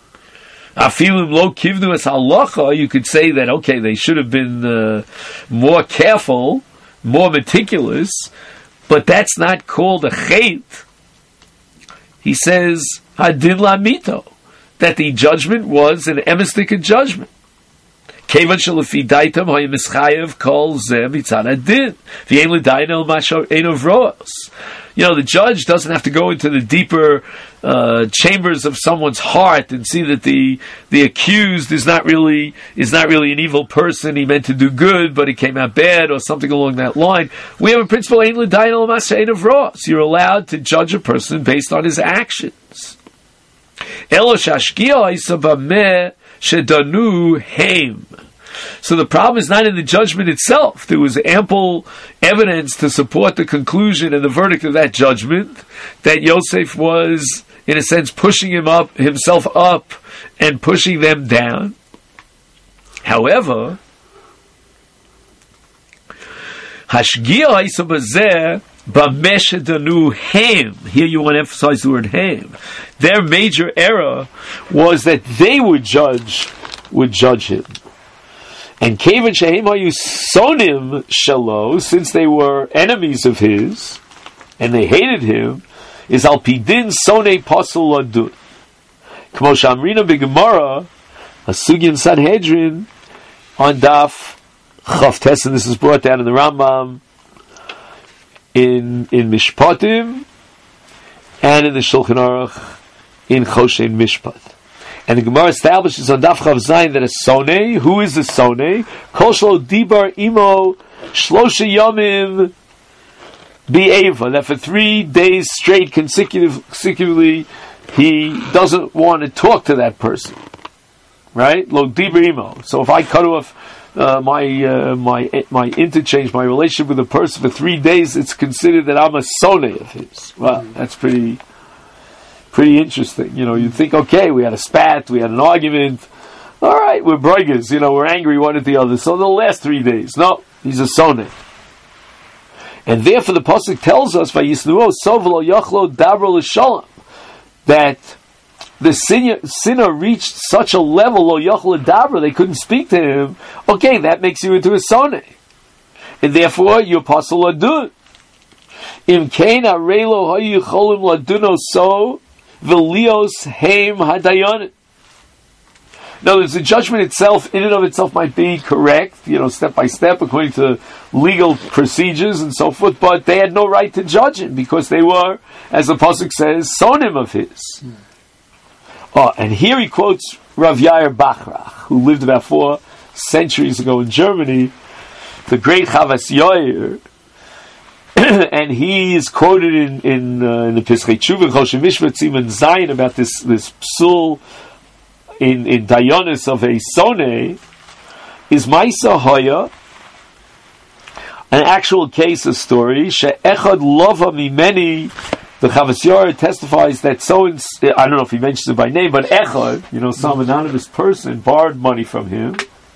Afilim lo kivnu es halacha, you could say that, okay, they should have been uh, more careful, more meticulous, but that's not called a chet. He says, hadin lamito, that the judgment was an emistic judgment. Kevan shalafi daitam hoy mischayev kol zeh mitzad hadin. V'yein l'dayin el mashor enov roos. You know, the judge doesn't have to go into the deeper uh, chambers of someone's heart and see that the the accused is not really is not really an evil person. He meant to do good, but it came out bad, or something along that line. We have a principle: ein l'dayin el mashor enov roos. You're allowed to judge a person based on his actions. Elo shashkia isa b'meh shedanu heim. So the problem is not in the judgment itself. There was ample evidence to support the conclusion and the verdict of that judgment that Yosef was, in a sense, pushing him up, himself up and pushing them down. However, Hashgia Isabazeh Bameshadanu Ham. Here you want to emphasize the word Ham. Their major error was that they would judge would judge him. And Kevin Shehem Hayu Sonim Shalo, since they were enemies of his and they hated him, is Al Pidin Sone Pasul Ladun. Kmo Shamrina B'Gemara, a Sugyan Sanhedrin on Daf Chavtes, and this is brought down in the Rambam, in in Mishpatim, and in the Shulchan Aruch in Choshen Mishpat. And the Gemara establishes on Daf Chav Zayin that a Sonei, who is a Sonei? Kol Shlo Dibar Imo Shlosha Yomim Bi'eva, that for three days straight consecutive, consecutively he doesn't want to talk to that person. Right? Lo Dibar Imo. So if I cut off Uh, my uh, my my interchange, my relationship with a person for three days, it's considered that I'm a sonei of his. Well, that's pretty pretty interesting. You know, you think, okay, we had a spat, we had an argument. All right, we're broigers, you know, we're angry one at the other. So the last three days, no, he's a sonei. And therefore, the pasuk tells us, "Vayisnuo sovlo yachlo dabro l'shalom," that the sinner, sinner reached such a level, lo yachol dabra, they couldn't speak to him. Okay, that makes you into a sonei, and therefore you're apostle ladun. Im kain arelo hayu cholim laduno so v'lios heim hadayon. Now, there's the judgment itself, in and of itself, might be correct, you know, step by step, according to legal procedures and so forth, but they had no right to judge him, because they were, as the pasuk says, sonim of his. Hmm. Oh, and here he quotes Rav Yair Bachrach, who lived about four centuries ago in Germany, the great Chavas Yair, and he is quoted in in, uh, in the Pischei Tshuva, Choshen Mishpat Siman Zayin, about this this psul in in Dayonis of a sonei, is Maisa Hoya, an actual case, a story, she'echad lova mimeni. The Chavas Yair testifies that so, in, I don't know if he mentions it by name, but Echad, you know, some anonymous person borrowed money from him.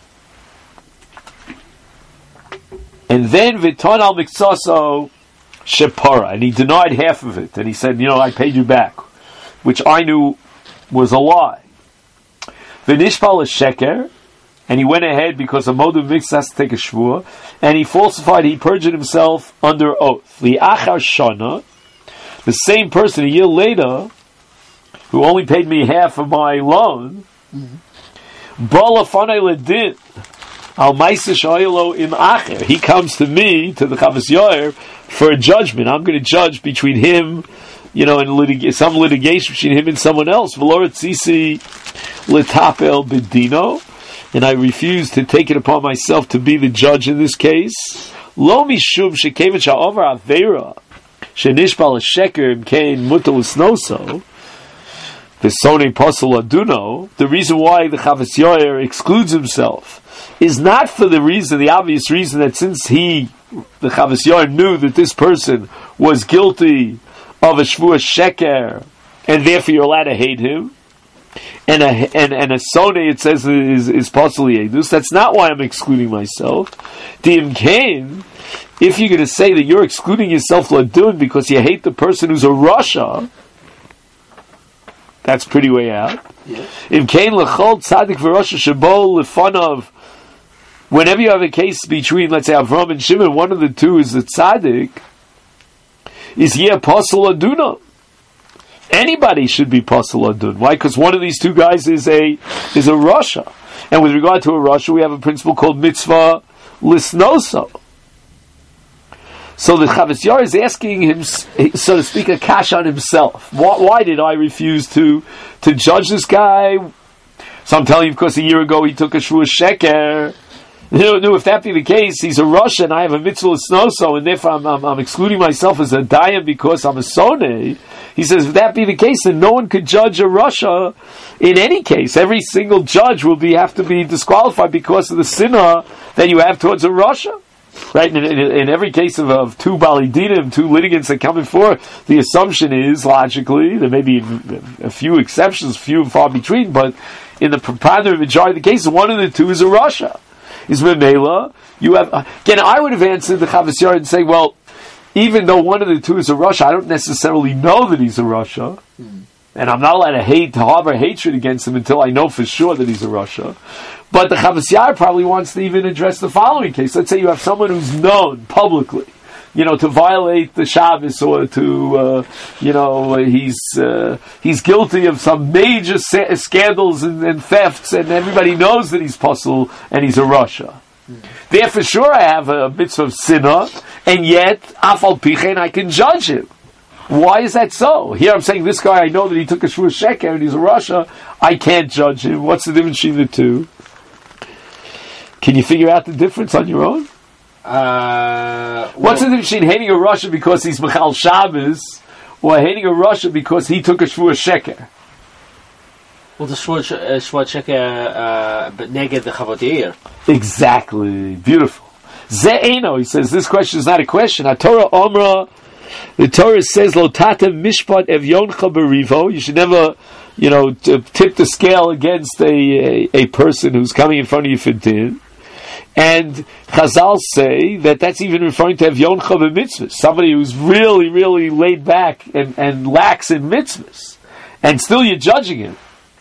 And then Viton al Miksaso Shepara, and he denied half of it. And he said, you know, I paid you back, which I knew was a lie. Vinishpal is Sheker, and he went ahead because a Modu Mix has to take a shvur, and he falsified, he perjured himself under oath. Li'achar Shana, the same person a year later, who only paid me half of my loan, he comes to me, to the Chavas Yair, for a judgment. I'm going to judge between him, you know, and litig- some litigation between him and someone else. And I refuse to take it upon myself to be the judge in this case. Lo mishum shekevin sha'over avera. Shenishbal sheker imkein mutal snoso, the sonei pasul aduno. The reason why the Chavas Yair excludes himself is not for the reason, the obvious reason that since he, the Chavas Yair, knew that this person was guilty of a shvua sheker, and therefore you're allowed to hate him, and a and, and a sonei, it says, is is pasul yedus. That's not why I'm excluding myself. The imkein, if you're going to say that you're excluding yourself ladun because you hate the person who's a Rasha, that's pretty way out. Im kain lechol tzaddik v'Rasha shebo lefanov. Whenever you have a case between, let's say, Avram and Shimon, one of the two is the tzaddik, is ye pasul aduna. Anybody should be pasul adun. Why? Because one of these two guys is a is a Rasha, and with regard to a Rasha, we have a principle called mitzvah lisnoso. So the Chavas Yair is asking him, so to speak, a kash on himself. Why, why did I refuse to to judge this guy? So I'm telling you, because a year ago he took a shvua sheker. No, no, if that be the case, he's a Russian, I have a mitzvah snoso, and therefore I'm, I'm, I'm excluding myself as a dayan because I'm a sonei. He says, if that be the case, then no one could judge a Russia in any case. Every single judge will be have to be disqualified because of the sinner that you have towards a Russia. Right? In, in, in every case of, of two Bali Dinim, two litigants that come before, the assumption is, logically, there may be a few exceptions, few and far between, but in the preponderant majority of the cases, one of the two is a Russia. is Memela. You have again. I would have answered the Chavos Yair and say, well, even though one of the two is a Rasha, I don't necessarily know that he's a Rasha, mm. and I'm not allowed to hate, to harbor hatred against him until I know for sure that he's a Rasha. But the Chavos Yair probably wants to even address the following case. Let's say you have someone who's known publicly, you know, to violate the Shabbos, or to, uh, you know, he's uh, he's guilty of some major sa- scandals and, and thefts, and everybody knows that he's puzzle and he's a Rasha. There for sure I have a mitzvah of sinah, and yet, afal pichen, I can judge him. Why is that so? Here I'm saying this guy, I know that he took a shvur sheker and he's a Rasha, I can't judge him. What's the difference between the two? Can you figure out the difference on your own? Uh, What's the difference between hating a Rasha because he's Mechal Shabbos, or hating a Rasha because he took a shvur sheker? Well, the shvur sheker, but neged the Chavos Yair. Exactly. Beautiful. Ze'eno, he says, this question is not a question. A Torah Omra, the Torah says, Lo tata mishpat evyoncha berivo. You should never, you know, t- tip the scale against a, a, a person who's coming in front of you for din. And Chazal say that that's even referring to evyoncha b'mitzvahs, somebody who's really, really laid back and, and lax in mitzvahs. And still you're judging him.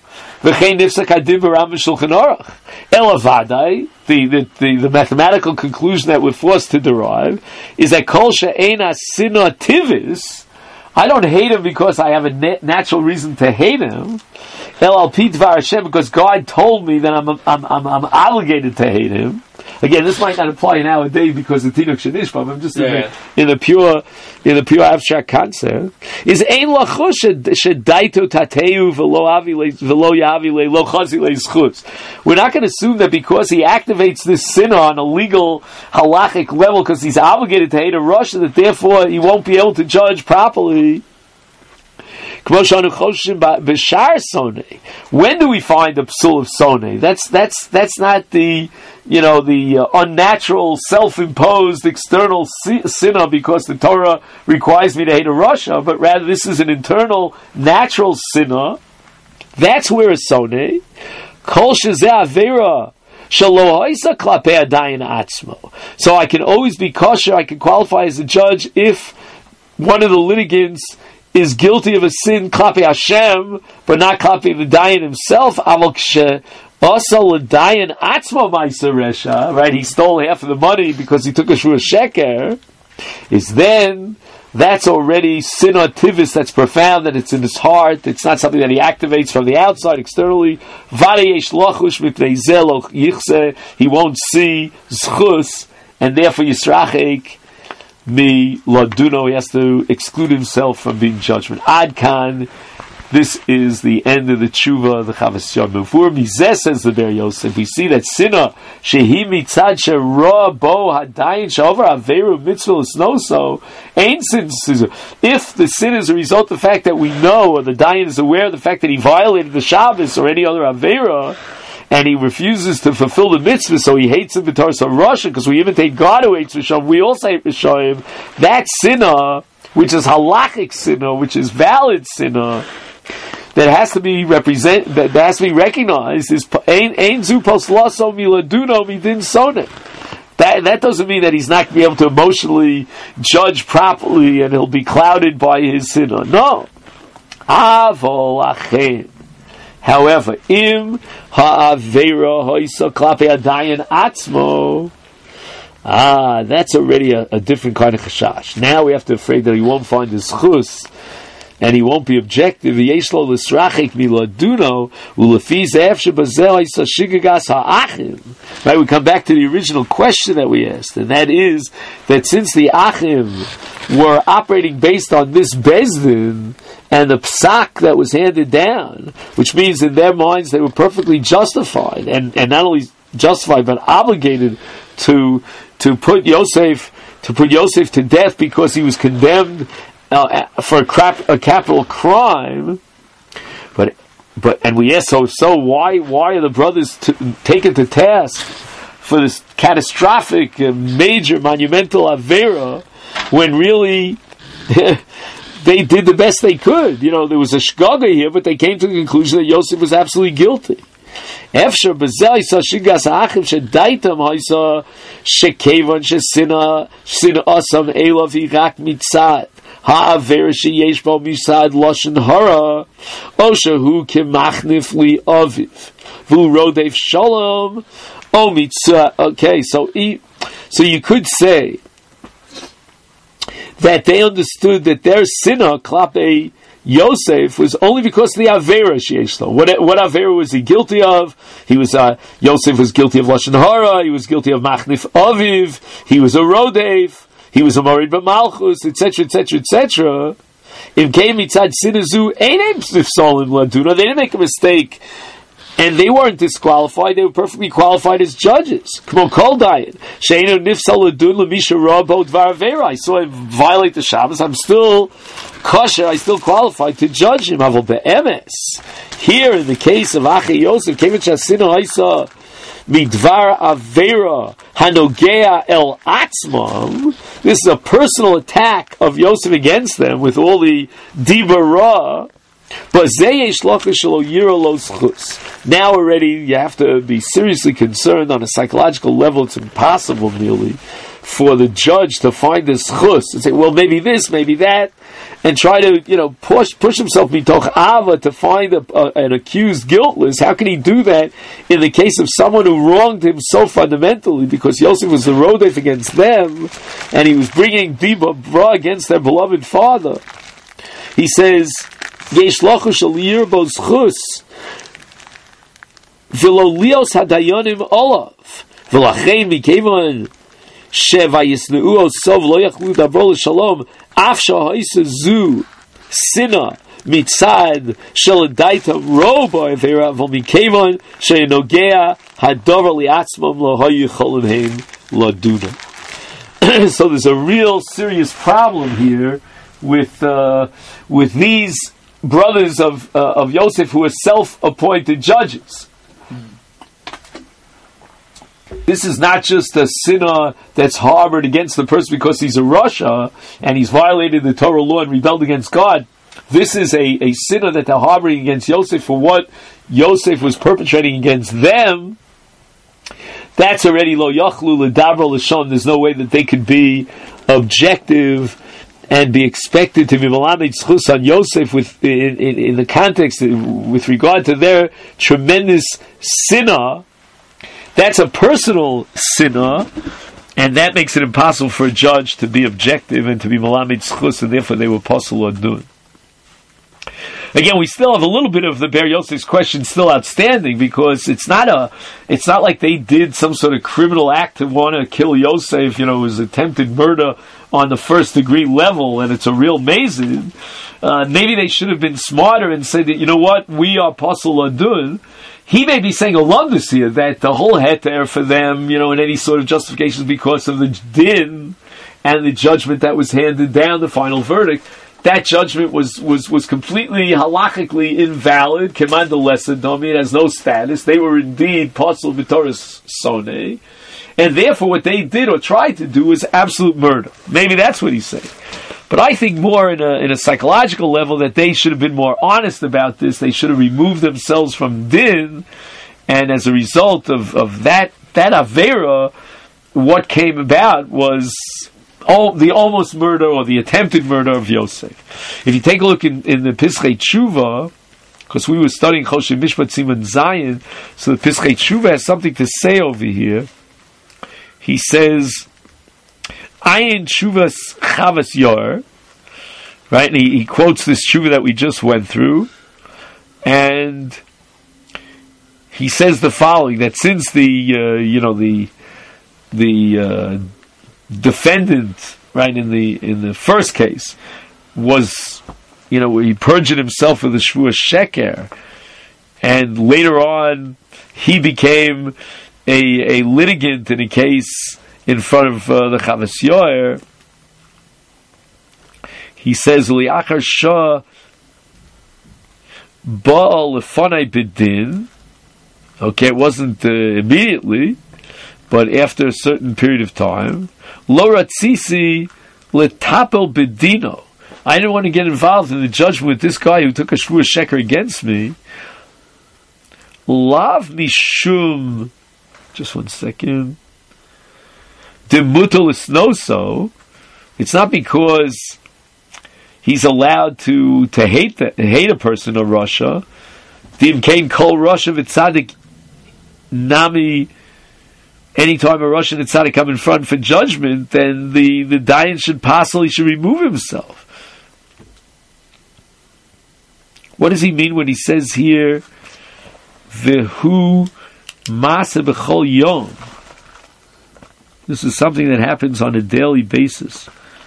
Elavadai, the, the, the, the mathematical conclusion that we're forced to derive is that kol she'ena sinah tivis, I don't hate him because I have a na- natural reason to hate him. El al pi dvar Hashem, because God told me that I'm, I'm, I'm, I'm obligated to hate him. Again, this might not apply nowadays because of Tinuk Shenishbam. I'm just yeah. in, a, in a pure, in a pure abstract concept. Is ein lachush shedaito tateu velo avile velo yavile lo chazile schutz. We're not going to assume that because he activates this sinner on a legal halachic level because he's obligated to hate a Russia, that therefore he won't be able to judge properly. When do we find a psul of soneh? That's that's that's not the, you know, the uh, unnatural, self-imposed external sinah because the Torah requires me to hate a Russia, but rather this is an internal, natural sinah. That's where a soneh. Kol shezeh avera. So I can always be kosher, I can qualify as a judge if one of the litigants is guilty of a sin klapi Hashem, but not klapi the dayan himself. Right, he stole half of the money because he took a shvur sheker. Is then that's already sin or tivis that's profound, that it's in his heart. It's not something that he activates from the outside, externally. He won't see zchus, and therefore yisrachek mi laduno. He has to exclude himself from being judgment. Adkan. This is the end of the tshuva of the Chavos Yair. Mevur mizeh, says the Ber Yosef, we see that sinah shehi mitzad shera bo hadayin sheover averu mitzvah l'snoso ain't sin. If the sin is a result of the fact that we know, or the dayan is aware of the fact that he violated the Shabbos or any other avera, and he refuses to fulfill the mitzvah, so he hates him b'Torah so Russia, because we imitate God who hates Rishon, we also hate Rishon. That sinah, which is halachic sinah, which is valid sinah, that has to be represent, that has to be recognized, is ein ein zu poslaso miladuno midin sonet. That that doesn't mean that he's not going to be able to emotionally judge properly, and he'll be clouded by his sinah. No. Avol achem. However, im ha'avera hoisa klape adayin atzmo. Ah, that's already a, a different kind of chashash. Now we have to be afraid that he won't find his chus, and he won't be objective. Right, we come back to the original question that we asked, and that is that since the Achim were operating based on this Bezdin and the psak that was handed down, which means in their minds they were perfectly justified, and, and not only justified but obligated to to put Yosef to put Yosef to death because he was condemned Uh, for a, crap, a capital crime, but but and we ask, so so why why are the brothers t- taken to task for this catastrophic, uh, major, monumental avera when really they did the best they could? You know, there was a shgaga here, but they came to the conclusion that Yosef was absolutely guilty. Efshar b'zel yisa shigas ha'achim shedaitam ha'isa shekevon shesina shesina asam elav hirak mitzad ha'aver sheyesh bo misad lashon hara oshahu kimachnif li aviv vu rodef shalom o mitzad. Okay, so he, so you could say that they understood that their sinah klape Yosef was only because of the Avera Sheish. What what Avera was he guilty of? He was uh, Yosef was guilty of Lashon Hara. He was guilty of Machnif Aviv. He was a Rodev. He was a Morid B'Malchus, et cetera, et cetera, et cetera. Im came mitzad sinazu ain't nifsalim laduna. They didn't make a mistake, and they weren't disqualified. They were perfectly qualified as judges. Come on, call diet. Sheinu nifsal ladun lemisha rabo dvar Avera. I saw him violate the Shabbos. I'm still kosher, I still qualified to judge him. Aval be'emes. Here, in the case of Achi Yosef, Kevin Shasino Isa midvar Avera hanogea el atzmam. This is a personal attack of Yosef against them with all the dibara. But now already you have to be seriously concerned on a psychological level. It's impossible nearly for the judge to find this chus and say, well, maybe this, maybe that, and try to, you know, push push himself mitoch ava to find a, a, an accused guiltless. How can he do that in the case of someone who wronged him so fundamentally? Because Yosef was the rodef against them, and he was bringing diba bra against their beloved father. He says, Yesh lochu shel yirbos chus v'lo lios hadayonim olav v'lachein mikevon shevayisneu osov lo yachlu dabro l'shalom af shahisa zu sina mitzad shel daitam roba v'era v'mikevon she'nogea hadavar liatzmam lo hayicholim heim laduna. So there's a real serious problem here with uh, with these brothers of uh, of Yosef who are self-appointed judges. This is not just a sinner that's harbored against the person because he's a Rasha and he's violated the Torah law and rebelled against God. This is a, a sinner that they're harboring against Yosef for what Yosef was perpetrating against them. That's already lo yachlu l'dabra l'shon. There's no way that they could be objective and be expected to be malamed zchus on Yosef with in, in, in the context with regard to their tremendous sinah. That's a personal sinah, and that makes it impossible for a judge to be objective and to be malamed zchus, and therefore they were possible adun. Again, we still have a little bit of the Ber Yosef's question still outstanding, because it's not a, it's not like they did some sort of criminal act to want to kill Yosef. You know, it was attempted murder on the first degree level, and it's a real mazid. Uh, maybe they should have been smarter and said that, you know what, we are Pasul Adun. He may be saying a lumdus here, that the whole heter for them, you know, in any sort of justification because of the din and the judgment that was handed down, the final verdict. That judgment was, was, was completely halachically invalid. Command the lesser domi, it has no status. They were indeed Pasul B'Toras Soneh. And therefore what they did or tried to do was absolute murder. Maybe that's what he's saying. But I think more in a, in a psychological level that they should have been more honest about this. They should have removed themselves from din. And as a result of, of that, that Avera, what came about was all, the almost murder or the attempted murder of Yosef. If you take a look in, in the Pischei Tshuva, because we were studying Choshen Mishpat Siman Zayin, so the Pischei Tshuva has something to say over here. He says, Ayin Tshuvas Chavas Yor, right? And he, he quotes this Tshuva that we just went through, and he says the following: that since the uh, you know the the uh, defendant, right, in the in the first case was, you know, he perjured himself with the Shvuah Sheker, and later on he became a, a litigant in a case in front of uh, the Chavas Yoer. He says, "Liachar Shah Baal Lefanai B'Din." Okay, it wasn't uh, immediately, but after a certain period of time. Lo Ratzisi Letapel B'Dino. I didn't want to get involved in the judgment with this guy who took a Shvuah Sheker against me. lav mishum. Just one second. Demutal isnoso. It's not because he's allowed to to hate the, hate a person of Russia. Dim kain kol Russia v'tzadik nami. Anytime a Russian tzaddik come in front for judgment, then the, the dayan should possibly should remove himself. What does he mean when he says here, "V'hu masa b'chol yom"? This is something that happens on a daily basis.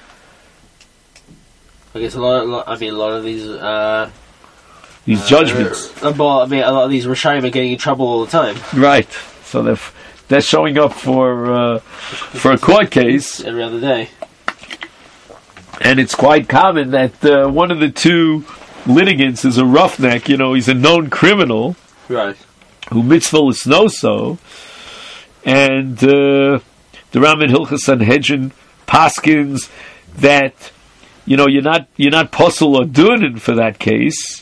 I guess a lot. Of, I mean, a lot of these uh, these uh, judgments. Uh, well, I mean, a lot of these Rishayim are getting in trouble all the time. Right. So they're they're showing up for uh, for a court case every other day, and it's quite common that uh, one of the two litigants is a roughneck. You know, he's a known criminal, right? Who mitzvah l'snoso, and uh, the Raman Hilchas Sanhedrin paskins that, you know, you're not you're not posel or dunin for that case.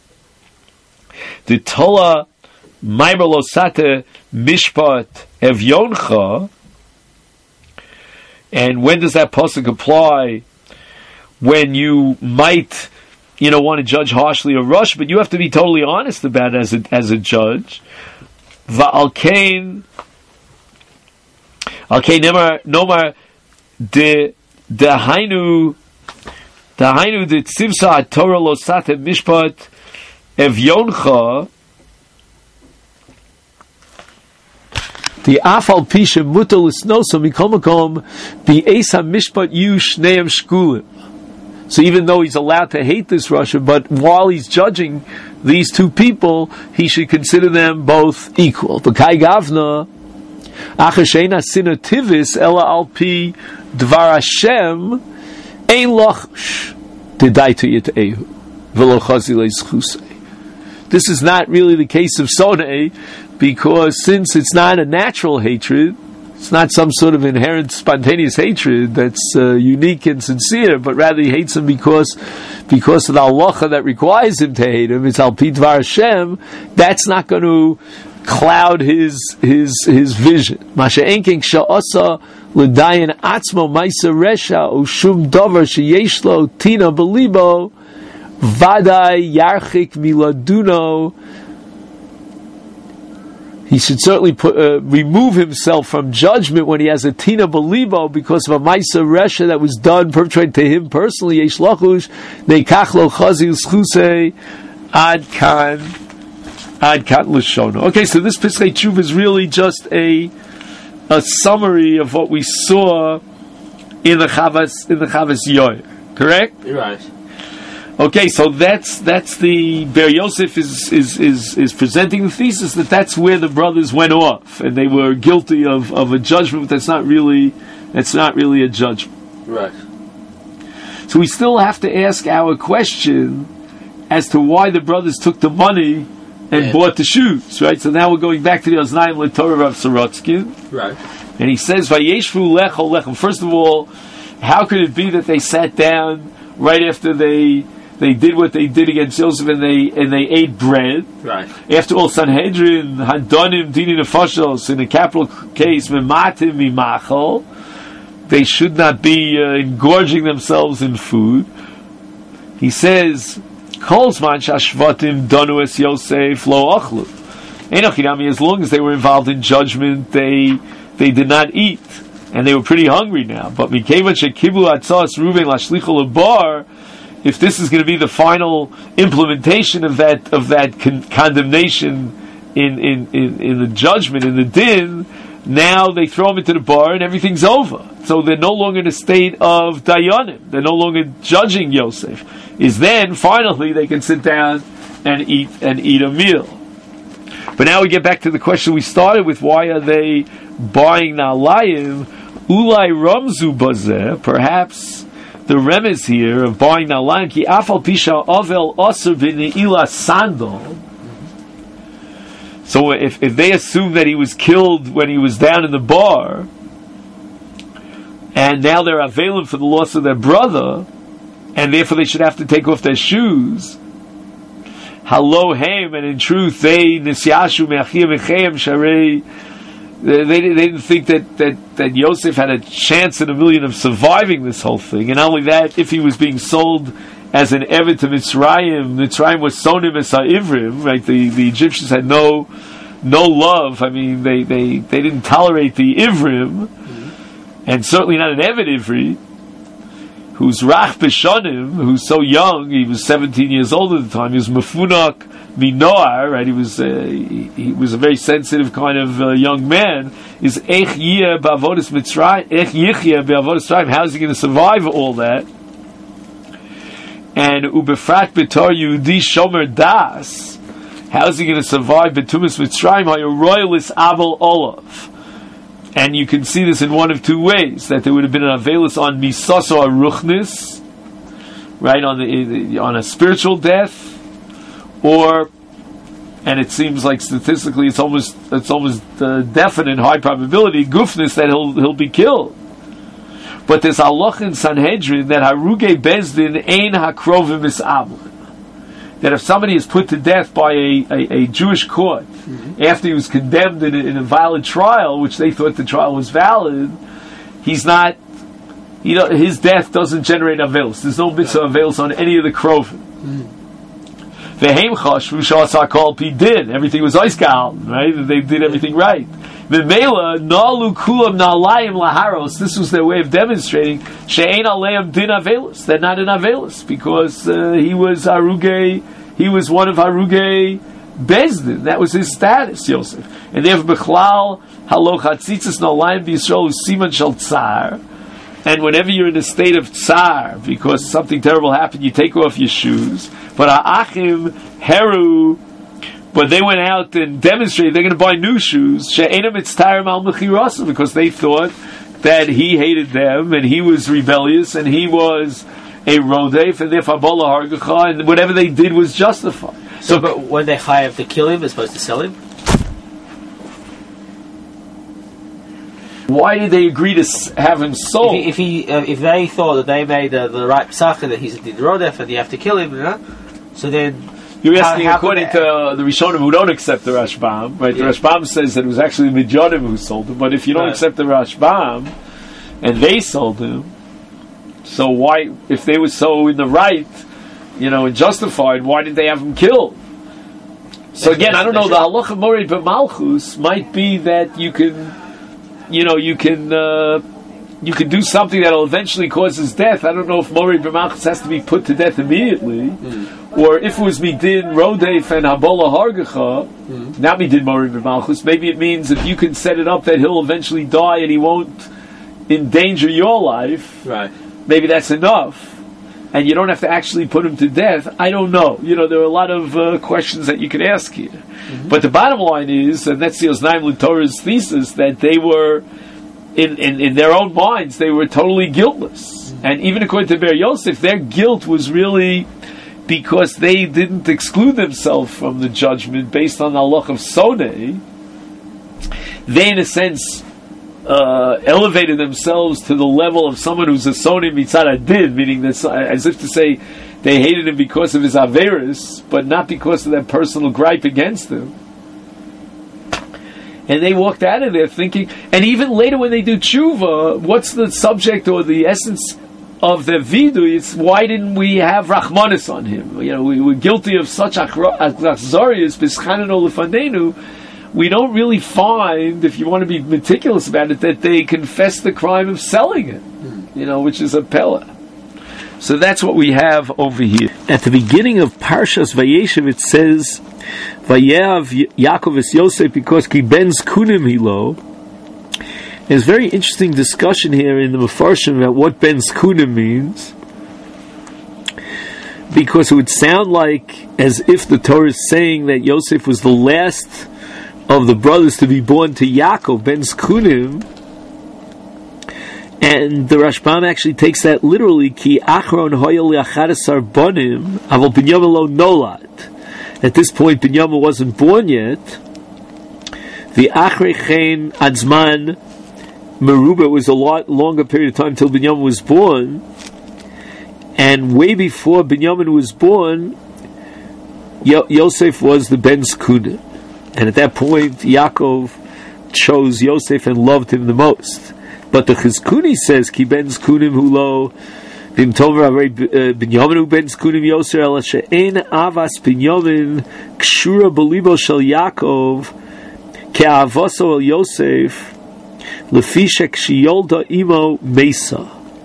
The Tola Maimer Losate Mishpat Evyoncha, and when does that pasuk apply? When you might, you know, want to judge harshly or rush, but you have to be totally honest about it as a as a judge. Va'alkein Okay, nemar nomar de de hainu de hainu de tzivsa Torah losate mishpat evyoncha the afal pisha mutal isnoso mikomakom the esa mishpat yu shneim shkulim. So even though he's allowed to hate this Russia, but while he's judging these two people, he should consider them both equal. V'kai gavna achashena sinativis ela alpi dvar Hashem ein loch dedaita yiteihu v'lo chazilei zchusei. This is not really the case of Sonei, because since it's not a natural hatred, it's not some sort of inherent spontaneous hatred that's uh, unique and sincere, but rather he hates him because because of the halacha that requires him to hate him. It's al pi dvar Hashem. That's not going to cloud his his his vision. Masha enking sha'asa l'dayan atzmo ma'isa resha o shum davar sheyesh lo tina belibo vadai yarchik miladuno. He should certainly put, uh, remove himself from judgment when he has a tina belibo because of a ma'isa resha that was done, perpetrated to him personally. Yesh lachush neikach lo chazi u'schusei ad kan ad kan l'shono. Okay, so this Piskei Tshuva is really just a a summary of what we saw in the Chavas in the Chavas Yoyer. Correct? Right. Okay, so that's that's the Ber Yosef is, is is is presenting the thesis that that's where the brothers went off and they were guilty of, of a judgment that's not really that's not really a judgment. Right. So we still have to ask our question as to why the brothers took the money and yeah. bought the shoes, right? So now we're going back to the Oznaim LeTorah of Sorotskin. Right. And he says, Vayeshvu lechol lechem. First of all, how could it be that they sat down right after they They did what they did against Yosef, and they and they ate bread. Right. After all, Sanhedrin, Hadonim, Dini Nefashos, in a capital case, Mematim Mimachol, they should not be uh, engorging themselves in food. He says, Kolzman Shashvatim Donu Es Yosef Lo Ochlu. Enochinami, as long as they were involved in judgment, they they did not eat, and they were pretty hungry now. But Mikeva Shekibu Atzos Ruven Lashlichol Bar. If this is going to be the final implementation of that of that con- condemnation in, in, in, in the judgment, in the din, now they throw him into the bar and everything's over. So they're no longer in a state of dayanim. They're no longer judging Yosef. Is then finally they can sit down and eat and eat a meal. But now we get back to the question we started with: why are they buying nalayim? Ulai ramzu bazeh, perhaps. The remez here of buying nalayim ki afal pisha ovel osir v'neila sandal. So if if they assume that he was killed when he was down in the bar, and now they're availing for the loss of their brother, and therefore they should have to take off their shoes, Halohem, and in truth they Nisyashu Me'achiyah Mechayim Sharei. They, they, they didn't think that, that, that Yosef had a chance in a million of surviving this whole thing. And not only that, if he was being sold as an Eved to Mitzrayim, Mitzrayim was Sonim Es HaIvrim, right? The, the Egyptians had no no love. I mean, they, they, they didn't tolerate the Ivrim, mm-hmm. and certainly not an Eved Ivri, who's Rach Bishonim, who's so young, he was seventeen years old at the time, he was Mefunak Minoar, right? He was uh, he, he was a very sensitive kind of uh, young man. Is Ech Yeh Ba'avodas Mitzrayim? Ech Yichya Ba'avodas Mitzrayim? How is he going to survive all that? And Ubefrat B'Tor Yehudi Shomer Das. How is he going to survive B'Tumas Mitzrayim? Hayu Royalis Abel Olav. And you can see this in one of two ways: that there would have been an avelus on Misaso Aruchnis, right, on the on a spiritual death. Or, and it seems like statistically it's almost it's almost uh, definite, high probability, gufnis, that he'll he'll be killed. But there's halach in Sanhedrin that haruge bezdin ein hakrovim mis'amlin. That if somebody is put to death by a, a, a Jewish court, mm-hmm. after he was condemned in a, in a valid trial, which they thought the trial was valid, he's not, you know, his death doesn't generate avelus. There's no mitzvah avelus on any of the krovim. Mm-hmm. Everything was oiskal, right? They did everything right. Memela nalu kulam nalayim laharos. This was their way of demonstrating she'ein aleim din avelus. They're not in avelus because uh, he was aruge. He was one of aruge bezdin. That was his status, Yosef. And therefore, bechlal haloch hatzitzis nalayim b'Yisrael usiman shel tsar. And whenever you're in a state of tsar because something terrible happened, you take off your shoes. But ha'achim heru, but they went out and demonstrated they're going to buy new shoes. She'enam mitztarim al mechirasa, because they thought that he hated them and he was rebellious and he was a rodef and therefore bola hargacha, and whatever they did was justified. So, so but when they chayav to kill him, as opposed to sell him. Why did they agree to have him sold? If he, if, he, uh, if they thought that they made uh, the right psacha that he's did rodef and you have to kill him, you know, so then you're asking how, how according to uh, the Rishonim who don't accept the Rashbam, right? Yeah. The Rashbam says that it was actually the Midyanim who sold him, but if you don't right. accept the Rashbam and they sold him, so why, if they were so in the right, you know, and justified, why did they have him killed? So again, I don't know. The halacha morid b'malchus might be that you can. You know, you can uh, you can do something that will eventually cause his death. I don't know if Morid B'Malchus has to be put to death immediately, mm. or if it was Midin Rodef and Habola Hargacha, mm. not Midin Morid B'Malchus. Maybe it means if you can set it up that he'll eventually die and he won't endanger your life. Right. Maybe that's enough, and you don't have to actually put him to death. I don't know. You know, there are a lot of uh, questions that you can ask here. Mm-hmm. But the bottom line is, and that's the Oznaim L'Torah's thesis, that they were, in, in, in their own minds, they were totally guiltless. Mm-hmm. And even according to Ber Yosef, their guilt was really because they didn't exclude themselves from the judgment based on the halach of Sonei. They, in a sense, uh, elevated themselves to the level of someone who's a Sonei Mitzad Adin, meaning that, as if to say, they hated him because of his Averis, but not because of their personal gripe against him. And they walked out of there thinking, and even later when they do tshuva, what's the subject or the essence of their vidu? It's why didn't we have Rachmanis on him? You know, we were guilty of such achzarias, b'schanenu lefanenu. We don't really find, if you want to be meticulous about it, that they confess the crime of selling it, you know, which is a pella. So that's what we have over here. At the beginning of Parshas Vayeshev, it says, "Vayehav Yaakov es Yosef because ki ben zkunim hilo." There's very interesting discussion here in the Mefarshim about what ben zkunim means, because it would sound like as if the Torah is saying that Yosef was the last of the brothers to be born to Yaakov, ben zkunim. And the Rashbam actually takes that literally, ki achron hoyel liachadasar bonim, aval Binyamin lo nolad. At this point, Binyamin wasn't born yet. The achrei chen adzman meruba was a lot longer period of time until Binyamin was born. And way before Binyamin was born, Yo- Yosef was the Ben Zkunim, and at that point Yaakov chose Yosef and loved him the most. But the Chizkuni says, Ki Ben Zkunim hulo v'im tover avei Binyamin hu Ben Zkunim Yosef ela she'ein avas Binyamin kshura b'libo shel Yaakov ke'avoso el Yosef lefi shekshiyolda imo mesa.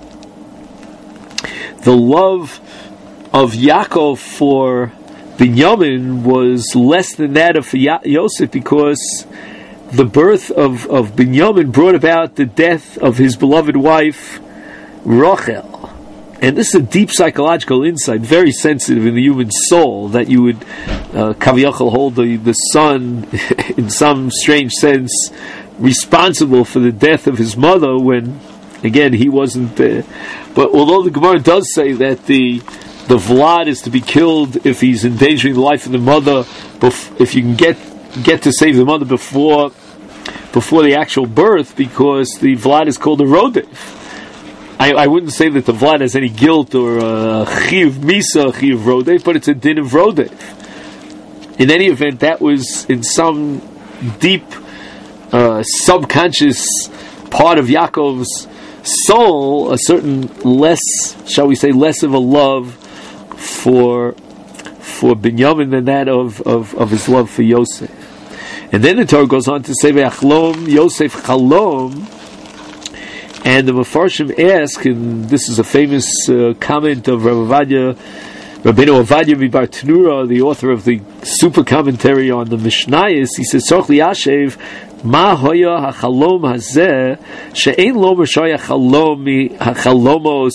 The love of Yaakov for Binyamin was less than that of ya- Yosef, because the birth of, of Binyamin brought about the death of his beloved wife Rachel. And this is a deep psychological insight, very sensitive in the human soul, that you would uh, Kaviyachal hold the, the son in some strange sense responsible for the death of his mother when, again, he wasn't there. But although the Gemara does say that the the Vlad is to be killed if he's endangering the life of the mother, bef- if you can get get to save the mother before before the actual birth, because the Vlad is called a Rodef. I, I wouldn't say that the Vlad has any guilt or uh, Chiv Misa, Chiv Rodef, but it's a din of Rodef. In any event, that was in some deep uh, subconscious part of Yaakov's soul, a certain less, shall we say, less of a love for for Binyamin than that of, of, of his love for Yosef. And then the Torah goes on to say, Ve'achlom Yosef chalom, and the Mefarshim ask, and this is a famous uh, comment of Rav Avadia, Rabbeinu Avadia Mibar Tanura, the author of the super commentary on the Mishnayos. He says, Soch liyashev ma hoya hachalom hazeh she'ein lo m'shoya chalom mi hachalomos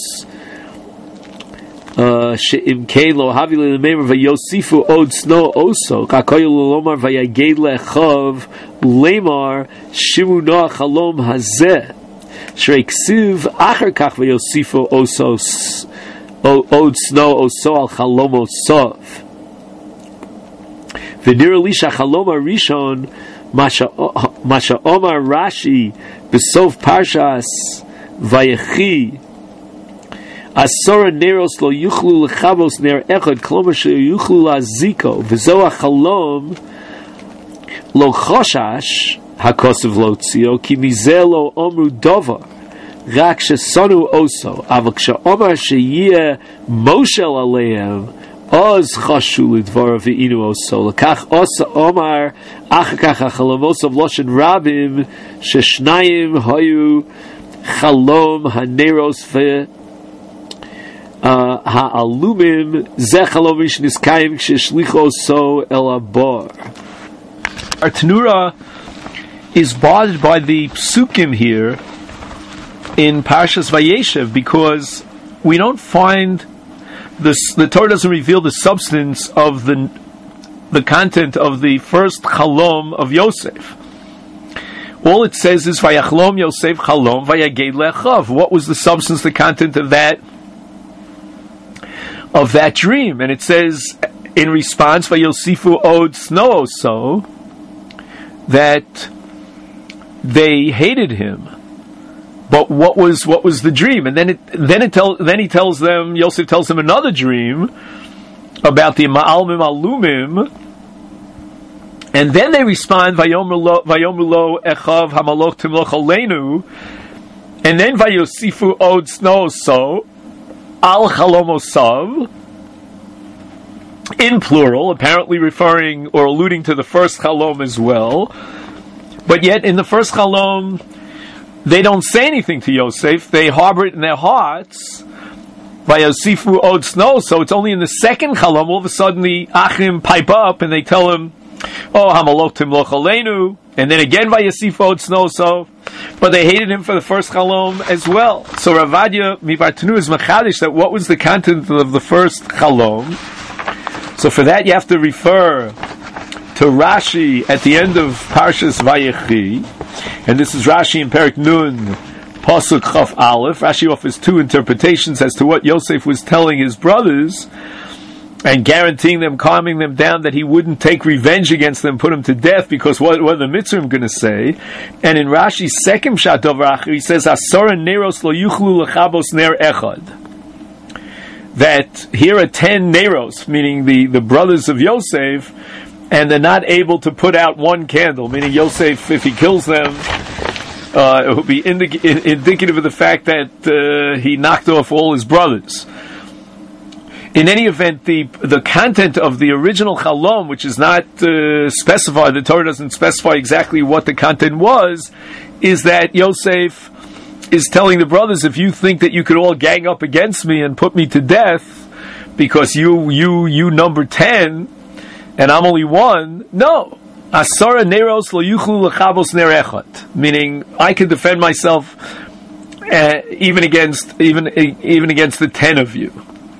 she'im kein lo havi le'lememer vayosifu od sno oso kakoyu lomar vayaged lechav lemar shimuna chalom hazeh shreiksiv acher kach vayosifu osos od sno oso al chalomo sov v'nir lisha chalom rishon Masha Omar Rashi Besof Parshas Vayechi Asora Neros Lo Yuchlu Lechavos Ner Echad Klomer She Yuchlu Laziko V'Zo HaChalom Lo Choshash HaKosev Lo Tzio Ki Mizeh Lo Omru Dova Rak Shesonu Oso Aval Ksha Omar Sheyeh Moshel Aleim Oz chashu lidvarav ve'inu oso. Lekach osa omar achakach hachalomos of loshen rabim sheshnayim hayu chalom haneros ve ha'alumim ze chalom rishon niskayim ksheshlicho so el abor. Our Tanura is bothered by the psukim here in Parshas Vayeshev, because we don't find The, the Torah doesn't reveal the substance of the the content of the first chalom of Yosef. All it says is Vayachlom Yosef chalom vayaged lechav. What was the substance, the content of that of that dream? And it says in response Vayosifu od sno so that they hated him. But what was what was the dream? And then it then it tell then he tells them, Yosef tells them another dream about the Ma'almim Alumim, and then they respond Vayomru lo Echav Hamaloch Timloch Aleinu, and then Vayosifu Od Sno So Al Chalomosav in plural, apparently referring or alluding to the first Chalom as well. But yet in the first Chalom they don't say anything to Yosef. They harbor it in their hearts. Vayosifu od sno. So it's only in the second chalom, all of a sudden the achim pipe up and they tell him, "Oh, hamalot timloch aleinu," and then again Vayosifu od sno. So, but they hated him for the first chalom as well. So Rav Avadia Mibar Tanura is machadish that what was the content of the first chalom. So for that you have to refer to Rashi at the end of Parshas Vayechi. And this is Rashi in Perek Nun, Pasuk Chaf Aleph. Rashi offers two interpretations as to what Yosef was telling his brothers and guaranteeing them, calming them down, that he wouldn't take revenge against them, put them to death, because what, what are the Mitzrayim going to say? And in Rashi's second Shat Dov Acher, he says, Asora neros lo yuchlu lechabos ner echad. that here are ten Neros, meaning the, the brothers of Yosef, and they're not able to put out one candle, meaning Yosef, if he kills them, uh, it will be indic- indicative of the fact that uh, he knocked off all his brothers. In any event, the the content of the original Chalom, which is not uh, specified, the Torah doesn't specify exactly what the content was, is that Yosef is telling the brothers, if you think that you could all gang up against me and put me to death because you you you number ten and I'm only one, no. Asara neros lo yuchlu lechabos ner echad, meaning I can defend myself uh, even against even even against the ten of you.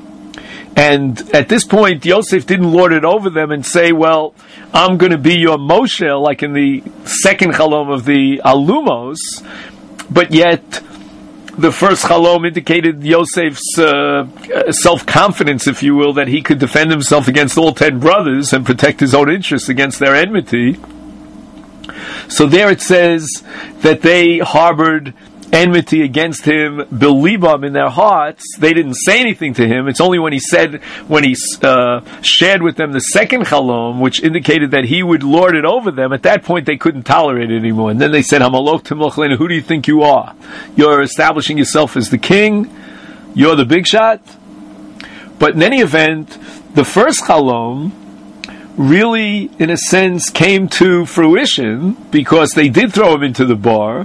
And at this point, Yosef didn't lord it over them and say, well, I'm going to be your Moshe, like in the second Chalom of the Alumos, but yet the first Chalom indicated Yosef's uh, self-confidence, if you will, that he could defend himself against all ten brothers and protect his own interests against their enmity. So there it says that they harbored enmity against him, belibam, in their hearts. They didn't say anything to him. It's only when he said, when he uh, shared with them the second Chalom, which indicated that he would lord it over them, at that point they couldn't tolerate it anymore. And then they said, Hamalok Timloch Lenu, who do you think you are? You're establishing yourself as the king? You're the big shot? But in any event, the first Chalom really, in a sense, came to fruition because they did throw him into the bar.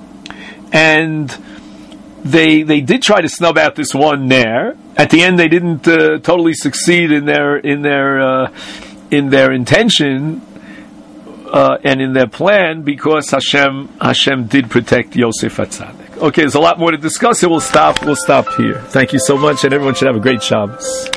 And they they did try to snub out this one Ner. At the end, they didn't uh, totally succeed in their in their uh, in their intention uh, and in their plan, because Hashem Hashem did protect Yosef HaTzadik. Okay, there's a lot more to discuss. So we'll stop. We'll stop here. Thank you so much, and everyone should have a great Shabbos.